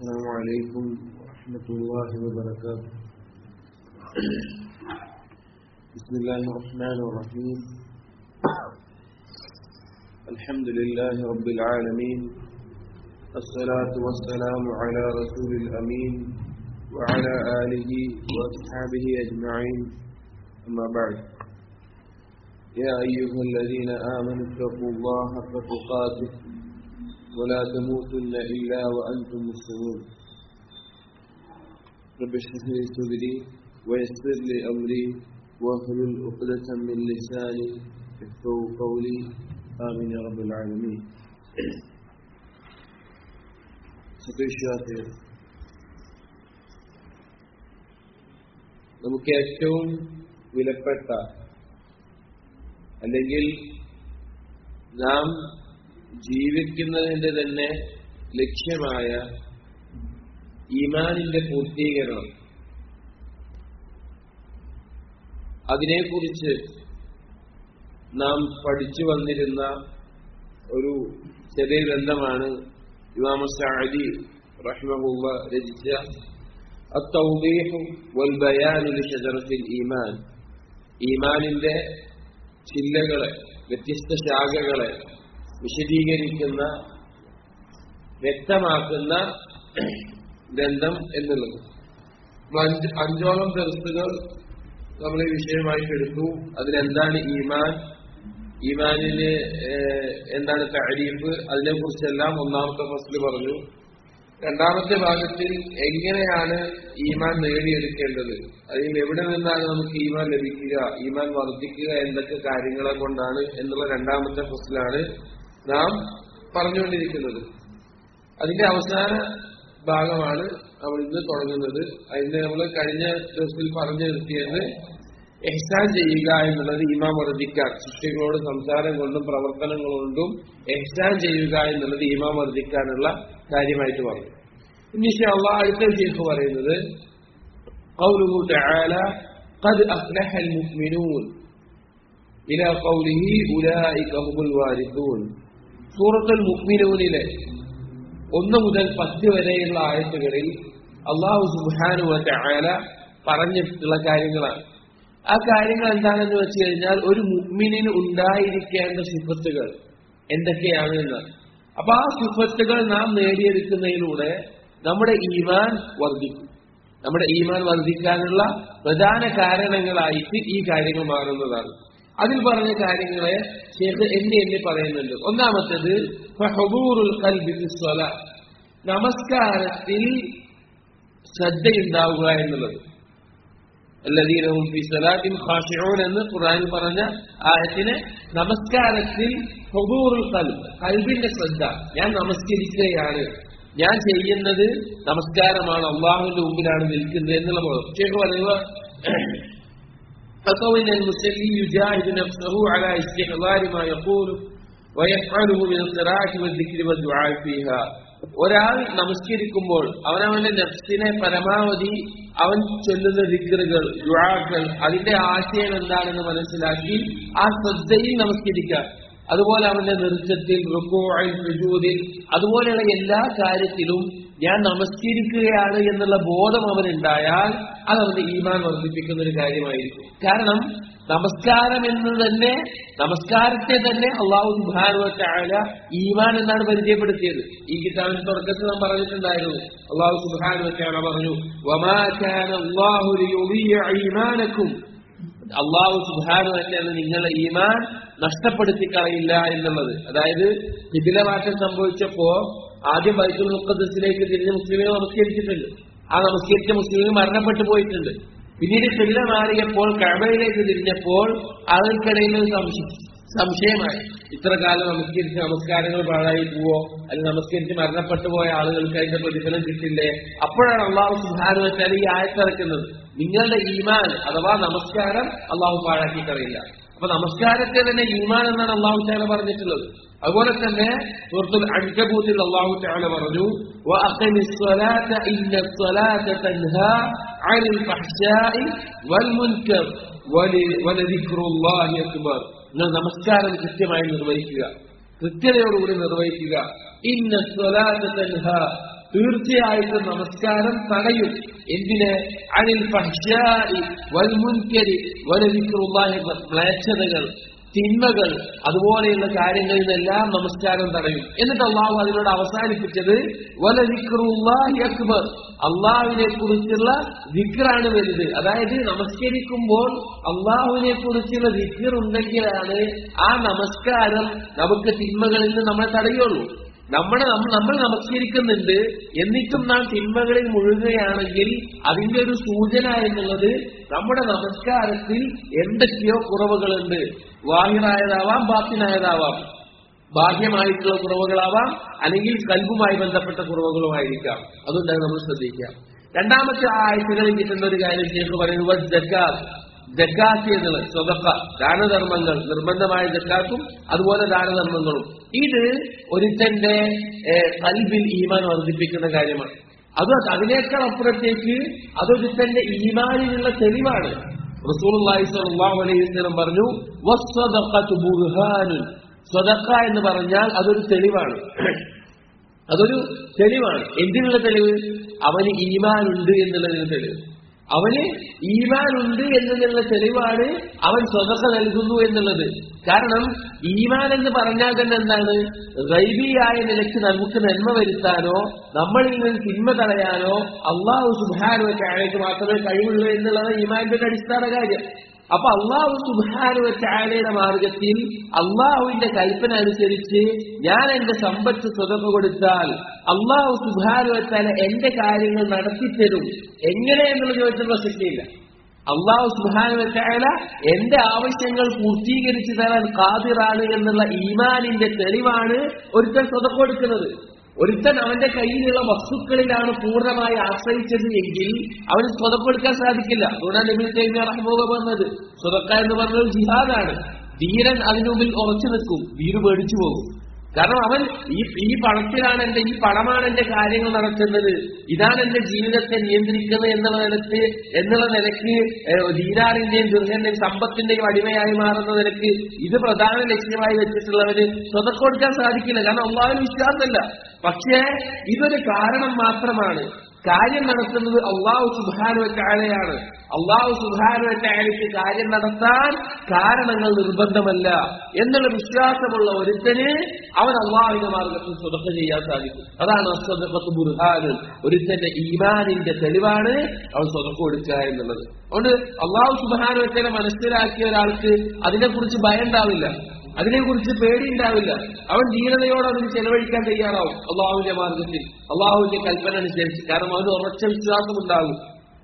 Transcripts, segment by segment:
السلام عليكم ورحمة الله وبركاته. بسم الله الرحمن الرحيم. الحمد لله رب العالمين، الصلاة والسلام على رسول الأمين وعلى آله وأصحابه أجمعين، أما بعد. يا أيها الذين آمنوا اتقوا الله حق تقاته ولا تموتن إلا وأنتم مسلمون. رب اشرح لي صدري ويسر لي أمري واحلل عقدة من لساني يفقهوا قولي، آمين يا رب العالمين. സത്യവിശ്വാസികൾ, നമുക്ക് ഏറ്റവും വിലപ്പെട്ട അല്ലെങ്കിൽ നാം ജീവിക്കുന്നതിന്റെ തന്നെ ലക്ഷ്യമായ ഈമാനിന്റെ പൂർത്തീകരണം, അതിനെക്കുറിച്ച് നാം പഠിച്ചു വന്നിരുന്ന ഒരു ചെറിയ ഗ്രന്ഥമാണ് ഇമാം സഅദി റഹിമഹുല്ലാഹ് രചിച്ച അത്തൗദീഹ് വൽ ബയാൻ ലിശജറത്തിൽ ഈമാൻ. ഈമാനിന്റെ ചില്ലകളെ, വ്യത്യസ്ത ശാഖകളെ വിശദീകരിക്കുന്ന, വ്യക്തമാക്കുന്ന ഗ്രന്ഥം എന്നുള്ളത്. അഞ്ചോളം ദർസുകൾ നമ്മൾ ഈ വിഷയമായിട്ട് എടുത്തു. അതിലെന്താണ് ഈമാൻ, ഈമാനിന് എന്താണ് തഅരീഫ്, അതിനെ കുറിച്ചെല്ലാം ഒന്നാമത്തെ ഫസ്ല് പറഞ്ഞു. രണ്ടാമത്തെ ഭാഗത്തിൽ എങ്ങനെയാണ് ഈമാൻ നേടിയെടുക്കേണ്ടത്, അതിൽ എവിടെ നിന്നാണ് നമുക്ക് ഈമാൻ ലഭിക്കുക, ഈമാൻ വർദ്ധിക്കുക, എന്തൊക്കെ കാര്യങ്ങളെ കൊണ്ടാണ് എന്നുള്ള രണ്ടാമത്തെ ഫസ്ലാണ് നാം പറഞ്ഞുകൊണ്ടിരിക്കുന്നത്. അതിന്റെ അവസാന ഭാഗമാണ് നമ്മൾ ഇന്ന് തുടങ്ങുന്നത്. അതിന് നമ്മൾ കഴിഞ്ഞ ദിവസത്തിൽ പറഞ്ഞു നിർത്തിയത് ഇഹ്സാൻ ചെയ്യുക എന്നുള്ളത് ഈമാൻ വർദ്ധിക്കാൻ, സൃഷ്ടികളോട് സംസാരം കൊണ്ടും പ്രവർത്തനങ്ങൾ കൊണ്ടും ഇഹ്സാൻ ചെയ്യുക എന്നുള്ളത് ഈമാൻ വർദ്ധിക്കാനുള്ള കാര്യമായിട്ട് പറഞ്ഞു. ഇൻഷാ അല്ലാഹ് അടുത്ത ശൈഖ് പറയുന്നത് ഖൗലുഹു തആല ഖദ് അഫ്ലഹൽ മുഅ്മിനൂൻ ഇലാ ഖൗലിഹി ഉലൈക ഹുമുൽ വാരിസൂൻ. സൂറത്തുൽ മുഅ്മിനൂനിലെ 1 മുതൽ 10 വരെയുള്ള ആയത്തുകളിൽ അല്ലാഹു സുബ്ഹാനഹു വ തആല പറഞ്ഞിട്ടുള്ള കാര്യങ്ങളാണ്. ആ കാര്യങ്ങൾ എന്താണെന്ന് വെച്ച് കഴിഞ്ഞാൽ ഒരു മുഅ്മിനിന് ഉണ്ടായിരിക്കേണ്ട സിഫത്തുകൾ എന്തൊക്കെയാണ് എന്നാണ്. അപ്പൊ ആ സിഫത്തുകൾ നാം നേടിയെടുക്കുന്നതിലൂടെ നമ്മുടെ ഈമാൻ വർദ്ധിക്കും. നമ്മുടെ ഈമാൻ വർദ്ധിക്കാനുള്ള പ്രധാന കാരണങ്ങളായിട്ട് ഈ കാര്യങ്ങൾ മാറുന്നതാണ്. അതിൽ പറഞ്ഞ കാര്യങ്ങളെ ശൈഖ് എണ്ണി പറയുന്നുണ്ട്. ഒന്നാമത്തേത് ഫഹുദൂറുൽ ഖൽബി ഫിസ്സലാ, നമസ്കാരത്തിൽ ശ്രദ്ധയുണ്ടാവുക എന്നുള്ളത്. അല്ലദീന ഹും ഫീ സലാത്തിൻ ഖാശിഊൻ എന്ന് ഖുർആനിൽ പറഞ്ഞ ആയത്തിന് നമസ്കാരത്തിൽ ഹുദൂറുൽ ഖൽബ്, ഖൽബിന്റെ ശ്രദ്ധ. ഞാൻ നമസ്കരിക്കുകയാണ്, ഞാൻ ചെയ്യുന്നത് നമസ്കാരമാണ്, അല്ലാഹുവിന്റെ മുമ്പിലാണ് നിൽക്കുന്നത് എന്നുള്ള ബോധം. ശൈഖ് പറയുക فَقَوِنَ الْمُسَلِّي يُجَاهِدُ نَفْسَهُ عَلَى اسْتِحْضَارِ مَا يَقُولُ وَيَفْعَلُهُ مِنَ الْقِرَاءَةِ وَالذِّكْرِ وَالدُّعَاءِ فِيهَا. ഒരാൾ നമസ്കരിക്കുമ്പോൾ അവനവന്റെ നഫ്സിനെ പരമാവധി അവൻ ചൊല്ലുന്ന ദിക്റുകൾ, ദുആകൾ, അതിന്റെ ആശയം എന്താണെന്ന് മനസ്സിലാക്കി ആ ശ്രദ്ധയിൽ നമസ്കരിക്കുക. അതുപോലെ അവന്റെ നൃത്തത്തിൽ, റുകൂഇൽ, സുജൂദിൽ, അതുപോലെയുള്ള എല്ലാ കാര്യത്തിലും ഞാൻ നമസ്കരിക്കുകയാണ് എന്നുള്ള ബോധം അവനുണ്ടായാൽ അത് അവന്റെ ഈമാൻ വർദ്ധിപ്പിക്കുന്ന ഒരു കാര്യമായിരിക്കും. കാരണം നമസ്കാരം എന്ന് തന്നെ, നമസ്കാരത്തെ തന്നെ അല്ലാഹു സുബ്ഹാനഹു വ തആല ഈമാൻ എന്നാണ് പരിചയപ്പെടുത്തിയത്. ഈ കിതാബിന്റെ തുടക്കത്തിൽ നാം പറഞ്ഞിട്ടുണ്ടായിരുന്നു. അല്ലാഹു സുബ്ഹാനഹു വ തആല പറഞ്ഞു വമാ കാന അല്ലാഹു ലിയുദിയ ഈമാനക്കും, അല്ലാഹു സുബ്ഹാനഹു വ തആല നിങ്ങളുടെ ഈമാൻ നഷ്ടപ്പെടുത്തി കളയില്ല എന്നുള്ളത്. അതായത് ഖിബ്ല മാറ്റം സംഭവിച്ചപ്പോ ആദ്യം ബൈത്തുൽ മുഖദ്ദസിലേക്ക് തിരിഞ്ഞ മുസ്ലിമുകൾ നമസ്കരിച്ചിട്ടുണ്ട്. ആ നമസ്കരിച്ച മുസ്ലിമുകൾ മരണപ്പെട്ടു പോയിട്ടുണ്ട്. പിന്നീട് ഖിബ്ല മാറിയപ്പോൾ കഅബയിലേക്ക് തിരിഞ്ഞപ്പോൾ ആളുകൾക്കിടയിൽ സംശയമായി, ഇത്ര കാലം നമസ്കരിച്ച നമസ്കാരങ്ങൾ പാഴായി പോവോ, അല്ലെങ്കിൽ നമസ്കരിച്ച് മരണപ്പെട്ടു പോയ ആളുകൾക്ക് അതിന്റെ പ്രതിഫലം കിട്ടില്ലേ? അപ്പോഴാണ് അല്ലാഹു സുബ്ഹാനഹു വ തആല ഈ ആയത്ത് ഇറക്കുന്നത്. നിങ്ങളുടെ ഈമാൻ അഥവാ നമസ്കാരം അല്ലാഹു പാഴാക്കി കളയില്ല. അപ്പൊ നമസ്കാരത്തെ തന്നെ ഈമാൻ എന്നാണ് അല്ലാഹു തആല പറഞ്ഞിട്ടുള്ളത്. അതുപോലെ തന്നെ സൂറത്തുൽ അൻകബൂത്തിൽ അല്ലാഹു തആല പറഞ്ഞു വഅഖിമിസ് സ്വലാത ഇന്നസ്സലാത തൻഹാ അനിൽ ഫഹ്ശാഇ വൽ മുൻകർ വലദിക്റുല്ലാഹി അക്ബർ. നിങ്ങൾ നമസ്കാരം കൃത്യമായി നിർവഹിക്കുക, കൃത്യതയോടുകൂടി നിർവഹിക്കുക. ഇന്ന സ്വലാത തൻഹാ, തീർച്ചയായിട്ടും നമസ്കാരം തടയും. എന്തിന്? അനിൽ ഫഹ്ശാഇ വൽ മുൻകരി വലദിക്റുല്ലാഹി, മ്ലേച്ഛതകൾ, തിന്മകൾ, അതുപോലെയുള്ള കാര്യങ്ങളിൽ നിന്നെല്ലാം നമസ്കാരം തടയും. എന്നിട്ട് അള്ളാഹു അതിനോട് അവസാനിപ്പിച്ചത് വലദിക്റുല്ലാഹി അക്ബർ, അള്ളാഹുവിനെ കുറിച്ചുള്ള ദിക്റാണ് വലുത്. അതായത് നമസ്കരിക്കുമ്പോൾ അള്ളാഹുവിനെ കുറിച്ചുള്ള ദിക്ർ ഉണ്ടെങ്കിലാണ് ആ നമസ്കാരം നമുക്ക് തിന്മകളിൽ നിന്ന് നമ്മളെ തടയുള്ളൂ. നമ്മൾ നമസ്കരിക്കുന്നുണ്ട്, എന്നിട്ടും നാം തിന്മകളിൽ മുഴുകുകയാണെങ്കിൽ അതിന്റെ ഒരു സൂചന എന്നുള്ളത് നമ്മുടെ നമസ്കാരത്തിൽ എന്തൊക്കെയോ കുറവുകളുണ്ട്. വാഹിറായതാവാം, ബാത്തിനായതാവാം, ബാഹ്യമായിട്ടുള്ള കുറവുകളാവാം, അല്ലെങ്കിൽ കൽബുമായി ബന്ധപ്പെട്ട കുറവുകളുമായിരിക്കാം. അതുകൊണ്ട് നമ്മൾ ശ്രദ്ധിക്കാം. രണ്ടാമത്തെ ആയത്തുകളിൽ കിട്ടുന്ന ഒരു കാര്യം ശേഖ് പറയുന്നത് ജക്കാത്ത്, ജക്കാത്ത് എന്നുള്ളത് സ്വതക്ക, ദാനധർമ്മങ്ങൾ, നിർബന്ധമായ ജക്കാത്തും അതുപോലെ ദാനധർമ്മങ്ങളും. ഇത് ഒരുത്തന്റെ ഖൽബിൽ ഈമാൻ വർദ്ധിപ്പിക്കുന്ന കാര്യമാണ്. അതിനേക്കാൾ അപ്പുറത്തേക്ക് അതൊരുത്തന്റെ ഈമാനിനുള്ള തെളിവാണ്. റസൂലുള്ളാഹി സ്വല്ലല്ലാഹു അലൈഹി വസല്ലം പറഞ്ഞു, വസ്സദഖതു ബുർഹാനുൻ, സ്വതക്ക എന്ന് പറഞ്ഞാൽ അതൊരു തെളിവാണ്. അതൊരു തെളിവാണ്. എന്തിനുള്ള തെളിവ്? അവന് ഈമാനുണ്ട് എന്നുള്ളതിന് തെളിവ്. അവന് ഈമാനുണ്ട് എന്നതിനുള്ള തെളിവാണ് അവൻ സ്വതക്ക നൽകുന്നു എന്നുള്ളത്. കാരണം ഈമാൻ എന്ന് പറഞ്ഞാൽ തന്നെ എന്താണ്? ഗൈബിയായ നിലയ്ക്ക് നമുക്ക് നന്മ വരുത്താനോ നമ്മളിൽ നിന്ന് തിന്മ തടയാനോ അല്ലാഹു സുബ്ഹാനഹു വ തആലയ്ക്ക് മാത്രമേ കഴിവുള്ളൂ എന്നുള്ളത് ഈമാനിന്റെ അടിസ്ഥാന കാര്യം. അപ്പൊ അല്ലാഹു സുബ്ഹാനഹു വ തആലയുടെ മാർഗത്തിൽ അല്ലാഹുവിന്റെ കൽപ്പന അനുസരിച്ച് ഞാൻ എന്റെ സമ്പത്ത് സ്വതക്ക കൊടുത്താൽ അല്ലാഹു സുബ്ഹാനഹു വ തആല എന്റെ കാര്യങ്ങൾ നടത്തിത്തരും. എങ്ങനെ എന്നുള്ള ചോദിച്ച പ്രസക്തിയില്ല. അല്ലാഹു സുബ്ഹാനഹു വ തആല എന്റെ ആവശ്യങ്ങൾ പൂർത്തീകരിച്ചു തരാൻ ഖാദിറാണ് എന്നുള്ള ഈമാനിന്റെ തെളിവാണ് ഒരുത്തൻ സ്വതക്ക കൊടുക്കുന്നത്. ഒരുത്തൻ അവന്റെ കയ്യിലുള്ള വസ്തുക്കളിലാണ് പൂർണ്ണമായി ആശ്രയിച്ചത് എങ്കിൽ അവന് സ്വതക്ക കൊടുക്കാൻ സാധിക്കില്ല. അതുകൊണ്ടാണ് ഇബ്നു തൈമിയ്യ റഹിമഹുല്ലാഹ് പറഞ്ഞത് സ്വതക്ക എന്ന് പറഞ്ഞത് ജിഹാദാണ്. ധീരൻ അതിനുള്ളിൽ ഉറച്ചു നിൽക്കും, ധീര് പേടിച്ചു പോകും. കാരണം അവൻ ഈ പണത്തിലാണ് ഈ പണമാണ് എന്റെ കാര്യങ്ങൾ നടത്തുന്നത്, ഇതാണ് എന്റെ ജീവിതത്തെ നിയന്ത്രിക്കുന്നത് എന്നുള്ള നിലയ്ക്ക് ദീനാറിന്റെയും ദീർഘന്റെയും സമ്പത്തിന്റെയും അടിമയായി മാറുന്ന നിലയ്ക്ക് ഇത് പ്രധാന ലക്ഷ്യമായി വെച്ചിട്ടുള്ളവന് സ്വതക്ക കൊടുക്കാൻ സാധിക്കില്ല. കാരണം അള്ളാഹുവിന് വിശ്വാസമല്ല. പക്ഷേ ഇതൊരു കാരണം മാത്രമാണ്. കാര്യം നടത്തുന്നത് അല്ലാഹു സുബ്ഹാനഹു വ തആലയാണ്. അല്ലാഹു സുബ്ഹാനഹു വ തആലയ്ക്ക് കാര്യം നടത്താൻ കാരണങ്ങൾ നിർബന്ധമല്ല എന്നുള്ള വിശ്വാസമുള്ള ഒരുത്തന് അവൻ അല്ലാഹുവിന്റെ മാർഗത്തിൽ സ്വതക്ക ചെയ്യാൻ സാധിക്കും. അതാണ് അസ്സദഖത്തു ബുർഹാനുൻ, ഒരുത്തന്റെ ഈമാനിന്റെ തെളിവാണ് അവൻ സ്വതക്ക കൊടുക്കുക എന്നുള്ളത്. അതുകൊണ്ട് അല്ലാഹു സുബ്ഹാനഹു വ തആല മനസ്സിലാക്കിയ ഒരാൾക്ക് അതിനെക്കുറിച്ച് ഭയം ഉണ്ടാവില്ല, അതിനെക്കുറിച്ച് പേടിയുണ്ടാവില്ല. അവൻ ധീരതയോടെ അതിന് ചെലവഴിക്കാൻ തയ്യാറാവും അള്ളാഹുവിന്റെ മാർഗത്തിൽ, അള്ളാഹുവിന്റെ കൽപ്പന അനുസരിച്ച്. കാരണം അവന് ഉറച്ച വിശ്വാസം ഉണ്ടാകും.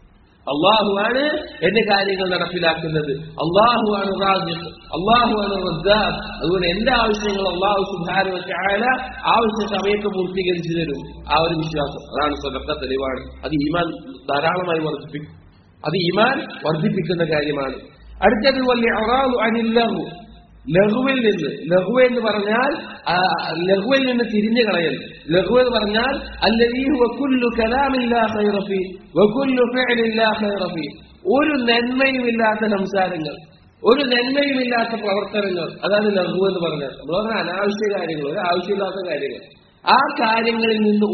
അള്ളാഹുവാണ് എന്റെ കാര്യങ്ങൾ നടപ്പിലാക്കുന്നത്, അള്ളാഹുവാണ് റാസിഖ്, അള്ളാഹുവാണ് റസ്സാഖ്. അതുകൊണ്ട് എന്റെ ആവശ്യങ്ങൾ അള്ളാഹു സുബ്ഹാനഹു വ തആല ആവശ്യ സമയത്ത് പൂർത്തീകരിച്ചു തരും. ആ ഒരു വിശ്വാസം അതാണ് സ്വതക്ക തെളിവാണ്. അത് ഈമാൻ ധാരാളമായി വർദ്ധിപ്പിക്കും. അത് ഈമാൻ വർദ്ധിപ്പിക്കുന്ന കാര്യമാണ്. അടുത്തത് വൽ ഇഅറാദു അനിൽ ലഹു, ലഘുവിൽ നിന്ന്, ലഘു എന്ന് പറഞ്ഞാൽ ലഘുവിൽ നിന്ന് തിരിഞ്ഞു കളയൽ. ലഘു എന്ന് പറഞ്ഞാൽ അല്ലദീ ഹുവ കുല്ലു കലാമിൻ ലാ ഖൈറ ഫീ വ കുല്ലു ഫിഅലിൻ ലാ ഖൈറ ഫീ, ഒരു നന്മയുമില്ലാത്ത സംസാരങ്ങൾ, ഒരു നന്മയുമില്ലാത്ത പ്രവർത്തനങ്ങൾ, അതാണ് ലഘു എന്ന് പറഞ്ഞാൽ. നമ്മൾ പറഞ്ഞ അനാവശ്യ കാര്യങ്ങൾ, ഒരു ആവശ്യമില്ലാത്ത കാര്യങ്ങൾ, ആ കാര്യങ്ങളിൽ നിന്ന്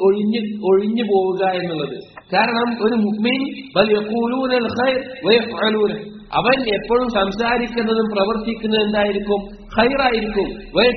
ഒഴിഞ്ഞു പോവുക എന്നുള്ളത്. കാരണം ഒരു മുഅ്മിൻ ബൽ യഖൂലൂനൽ ഖൈർ വയഫ്അലൂന, അവൻ എപ്പോഴും സംസാരിക്കുന്നതും പ്രവർത്തിക്കുന്നതും എന്തായിരിക്കും? ഖൈറായിരിക്കും.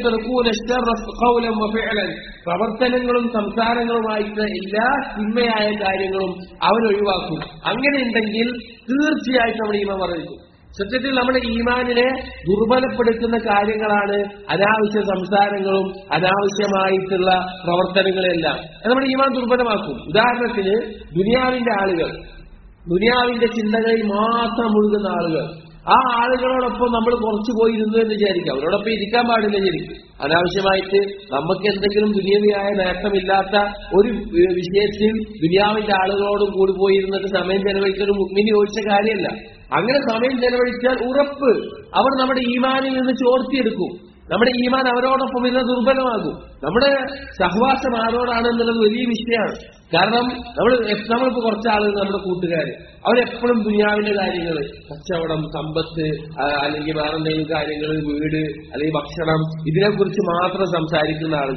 പ്രവർത്തനങ്ങളും സംസാരങ്ങളുമായിട്ട് എല്ലാ തിന്മയായ കാര്യങ്ങളും അവൻ ഒഴിവാക്കും. അങ്ങനെ ഉണ്ടെങ്കിൽ തീർച്ചയായിട്ടും നമ്മുടെ ഈമാൻ വർദ്ധിക്കും. സത്യത്തിൽ നമ്മുടെ ഈമാനിനെ ദുർബലപ്പെടുത്തുന്ന കാര്യങ്ങളാണ് അനാവശ്യ സംസാരങ്ങളും അനാവശ്യമായിട്ടുള്ള പ്രവർത്തനങ്ങളെല്ലാം. അത് നമ്മുടെ ഈമാൻ ദുർബലമാക്കും. ഉദാഹരണത്തിന് ദുനിയാവിന്റെ ആളുകൾ, ദുനിയാവിന്റെ ചിന്തകളിൽ മാത്രം മുഴുകുന്ന ആളുകൾ, ആ ആളുകളോടൊപ്പം നമ്മൾ കുറച്ചു പോയി ഇരുന്നു എന്ന് വിചാരിക്കാം. അവരോടൊപ്പം ഇരിക്കാൻ പാടില്ല. ശരിക്കും അനാവശ്യമായിട്ട് നമുക്ക് എന്തെങ്കിലും ദുനിയാവിയായ നേട്ടമില്ലാത്ത ഒരു വിഷയത്തിൽ ദുനിയാവിന്റെ ആളുകളോടും കൂടി പോയിരുന്നിട്ട് സമയം ചെലവഴിക്കുന്ന ഒരു മുഅ്മിന് യോജിച്ച കാര്യമല്ല. അങ്ങനെ സമയം ചെലവഴിച്ചാൽ ഉറപ്പ് അവർ നമ്മുടെ ഈമാനിൽ നിന്ന് ചോർത്തിയെടുക്കും. നമ്മുടെ ഈമാൻ അവരോടൊപ്പം ഇരുന്ന് ദുർബലമാകും. നമ്മുടെ സഹവാസം ആരോടാണെന്നുള്ളത് വലിയ വിഷയമാണ്. കാരണം നമ്മളിപ്പോ കുറച്ച് ആളുകൾ, നമ്മുടെ കൂട്ടുകാര്, അവരെപ്പോഴും ദുനിയാവിന്റെ കാര്യങ്ങൾ, കച്ചവടം, സമ്പത്ത്, അല്ലെങ്കിൽ വേറെ എന്തെങ്കിലും കാര്യങ്ങൾ, വീട് അല്ലെങ്കിൽ ഭക്ഷണം, ഇതിനെക്കുറിച്ച് മാത്രം സംസാരിക്കുന്ന ആളുകൾ.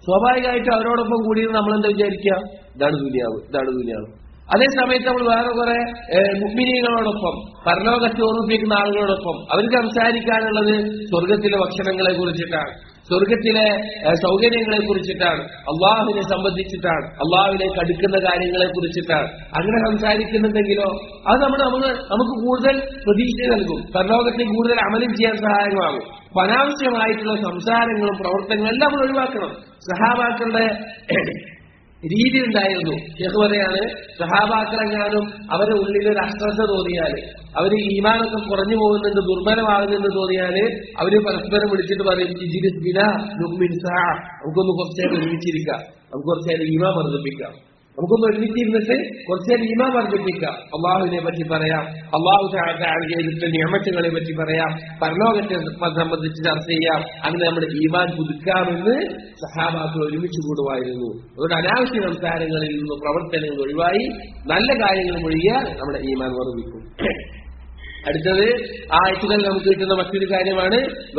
സ്വാഭാവികമായിട്ടും അവരോടൊപ്പം കൂടിയത് നമ്മളെന്താ വിചാരിക്കുക, ഇതാണ് ദുനിയാവ്. അതേ സമയത്ത് നമ്മൾ വേറെ കുറെ മുഅ്മിനീങ്ങളോടൊപ്പം പരലോകത്തെ ഓർമ്മിപ്പിക്കുന്ന ആളുകളോടൊപ്പം അവർക്ക് സംസാരിക്കാനുള്ളത് സ്വർഗത്തിലെ ഭക്ഷണങ്ങളെ കുറിച്ചിട്ടാണ്, സ്വർഗത്തിലെ സൗകര്യങ്ങളെ കുറിച്ചിട്ടാണ്, അള്ളാഹുവിനെ സംബന്ധിച്ചിട്ടാണ്, അള്ളാഹുവിലേക്ക് അടുക്കുന്ന കാര്യങ്ങളെ കുറിച്ചിട്ടാണ്. അങ്ങനെ സംസാരിക്കുന്നുണ്ടെങ്കിലോ അത് നമുക്ക് കൂടുതൽ പ്രതീക്ഷ നൽകും, പരലോകത്തിൽ കൂടുതൽ അമലും ചെയ്യാൻ സഹായകമാകും. അനാവശ്യമായിട്ടുള്ള സംസാരങ്ങളും പ്രവർത്തനങ്ങളും എല്ലാം നമ്മൾ ഒഴിവാക്കണം. സഹാബാക്കളുടെ രീതി ഉണ്ടായിരുന്നു. ഷെയ്ഖ് പറയാണ്, സഹാബാക്കളെങ്ങാനും അവരുടെ ഉള്ളിൽ ഒരു അശ്രദ്ധ തോന്നിയാല്, അവര് ഈമാനൊക്കെ കുറഞ്ഞു പോകുന്നുണ്ട്, ദുർബലമാകുന്നുണ്ട് തോന്നിയാല് അവര് പരസ്പരം വിളിച്ചിട്ട് പറയും, ഇജ്ലിസ് ബിനാ നുഅ്മിൻ സഅ, നമുക്കൊന്ന് കുറച്ചേരം ഒരുമിച്ചിരിക്കാം, നമുക്ക് കുറച്ചേരം ഈമാൻ വർദ്ധിപ്പിക്കാം, നമുക്കൊന്ന് ഒരുമിച്ചിരുന്നിട്ട് കുറച്ചേരം ഈമാൻ വർദ്ധിപ്പിക്കാം, അള്ളാഹുവിനെ പറ്റി പറയാം, അള്ളാഹു തആല ചെയ്തിട്ടുള്ള നിഅമത്തുകളെ പറ്റി പറയാം, പരലോകത്തെ സംബന്ധിച്ച് ചർച്ച ചെയ്യാം, അങ്ങനെ നമ്മുടെ ഈമാൻ പുതുക്കാമെന്ന് സഹാബാക്കൾ ഒരുമിച്ച് കൂടുമായിരുന്നു. അതുകൊണ്ട് അനാവശ്യ സംസാരങ്ങളിൽ നിന്ന് പ്രവർത്തനങ്ങൾ ഒഴിവായി നല്ല കാര്യങ്ങൾ ഒഴിയാൽ നമ്മുടെ ഈമാൻ വർദ്ധിക്കും. അടുത്തത് ആയത്തുകൾ നമുക്ക് കിട്ടുന്ന മറ്റൊരു കാര്യമാണ്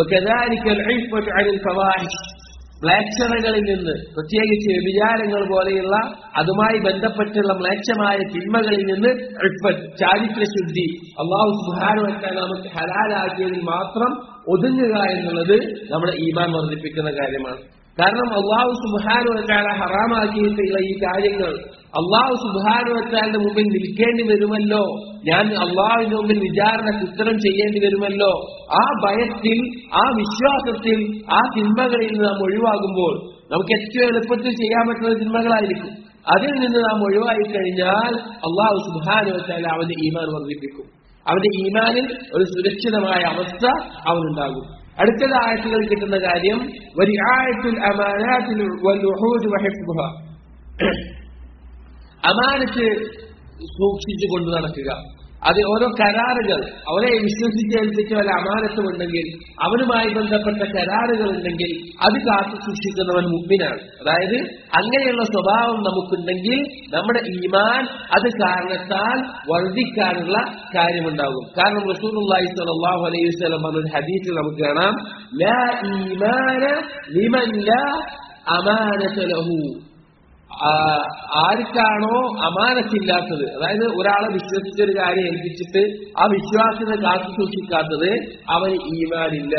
മ്ലേച്ഛതകളിൽ നിന്ന്, പ്രത്യേകിച്ച് വ്യഭിചാരങ്ങൾ പോലെയുള്ള അതുമായി ബന്ധപ്പെട്ടുള്ള മ്ലേച്ഛമായ തിന്മകളിൽ നിന്ന് ചാരിത്രശുദ്ധി, അല്ലാഹു സുബ്ഹാനഹു വ തആല നമുക്ക് ഹലാലാക്കിയതിൽ മാത്രം ഒതുങ്ങുക എന്നുള്ളത് നമ്മുടെ ഈമാൻ വർദ്ധിപ്പിക്കുന്ന കാര്യമാണ്. കാരണം അല്ലാഹു സുബ്ഹാനഹു വ തആല ഹറാമാക്കിയിട്ടുള്ള ഈ കാര്യങ്ങൾ അല്ലാഹു സുബ്ഹാനഹു വ തആലയുടെ മുമ്പിൽ നിൽക്കേണ്ടി വരുമല്ലോ, ഞാൻ അല്ലാഹുവിന്റെ മുമ്പിൽ വിചാരണയ്ക്ക് ഉത്തരം ചെയ്യേണ്ടി വരുമല്ലോ, ആ ഭയത്തിൽ, ആ വിശ്വാസത്തിൽ ആ തിന്മകളിൽ നിന്ന് നാം ഒഴിവാകുമ്പോൾ നമുക്ക് ഏറ്റവും എളുപ്പത്തിൽ ചെയ്യാൻ പറ്റുന്ന തിന്മകളായിരിക്കും. അതിൽ നിന്ന് നാം ഒഴിവായി കഴിഞ്ഞാൽ അല്ലാഹു സുബ്ഹാനഹു വ തആല അവന്റെ ഈമാൻ വർദ്ധിപ്പിക്കും. അവന്റെ ഈമാനിൽ ഒരു സുരക്ഷിതമായ അവസ്ഥ അവനുണ്ടാകും. അടുത്തത് ആയത്തുകൾ കിട്ടുന്ന കാര്യം അമാനത്ത് സൂക്ഷിച്ചു കൊണ്ട് നടക്കുക. അത് ഓരോ കരാറുകൾ, അവരെ വിശ്വസിച്ച് ഏൽപ്പിച്ച വല്ല അമാനത്തുമുണ്ടെങ്കിൽ, അവനുമായി ബന്ധപ്പെട്ട കരാറുകൾ ഉണ്ടെങ്കിൽ അത് കാത്തു സൂക്ഷിക്കുന്നവൻ മുഅ്മിനാണ്. അതായത് അങ്ങനെയുള്ള സ്വഭാവം നമുക്കുണ്ടെങ്കിൽ നമ്മുടെ ഈമാൻ അത് കാരണത്താൽ വർദ്ധിക്കാനുള്ള കാര്യമുണ്ടാകും. കാരണം റസൂലുള്ളാഹി സ്വല്ലല്ലാഹു അലൈഹി വസല്ലം പറഞ്ഞ ഹദീസിൽ നമുക്ക് കാണാം, ലാ ഈമാന ലിമൻ ലാ അമാനത ലഹു. ആർക്കാണോ അമാനത്തില്ലാത്തത്, അതായത് ഒരാളെ വിശ്വസിച്ചൊരു കാര്യം ഏൽപ്പിച്ചിട്ട് ആ വിശ്വാസത്തെ കാത്തു സൂക്ഷിക്കാത്തത്, അവന് ഈമാനില്ല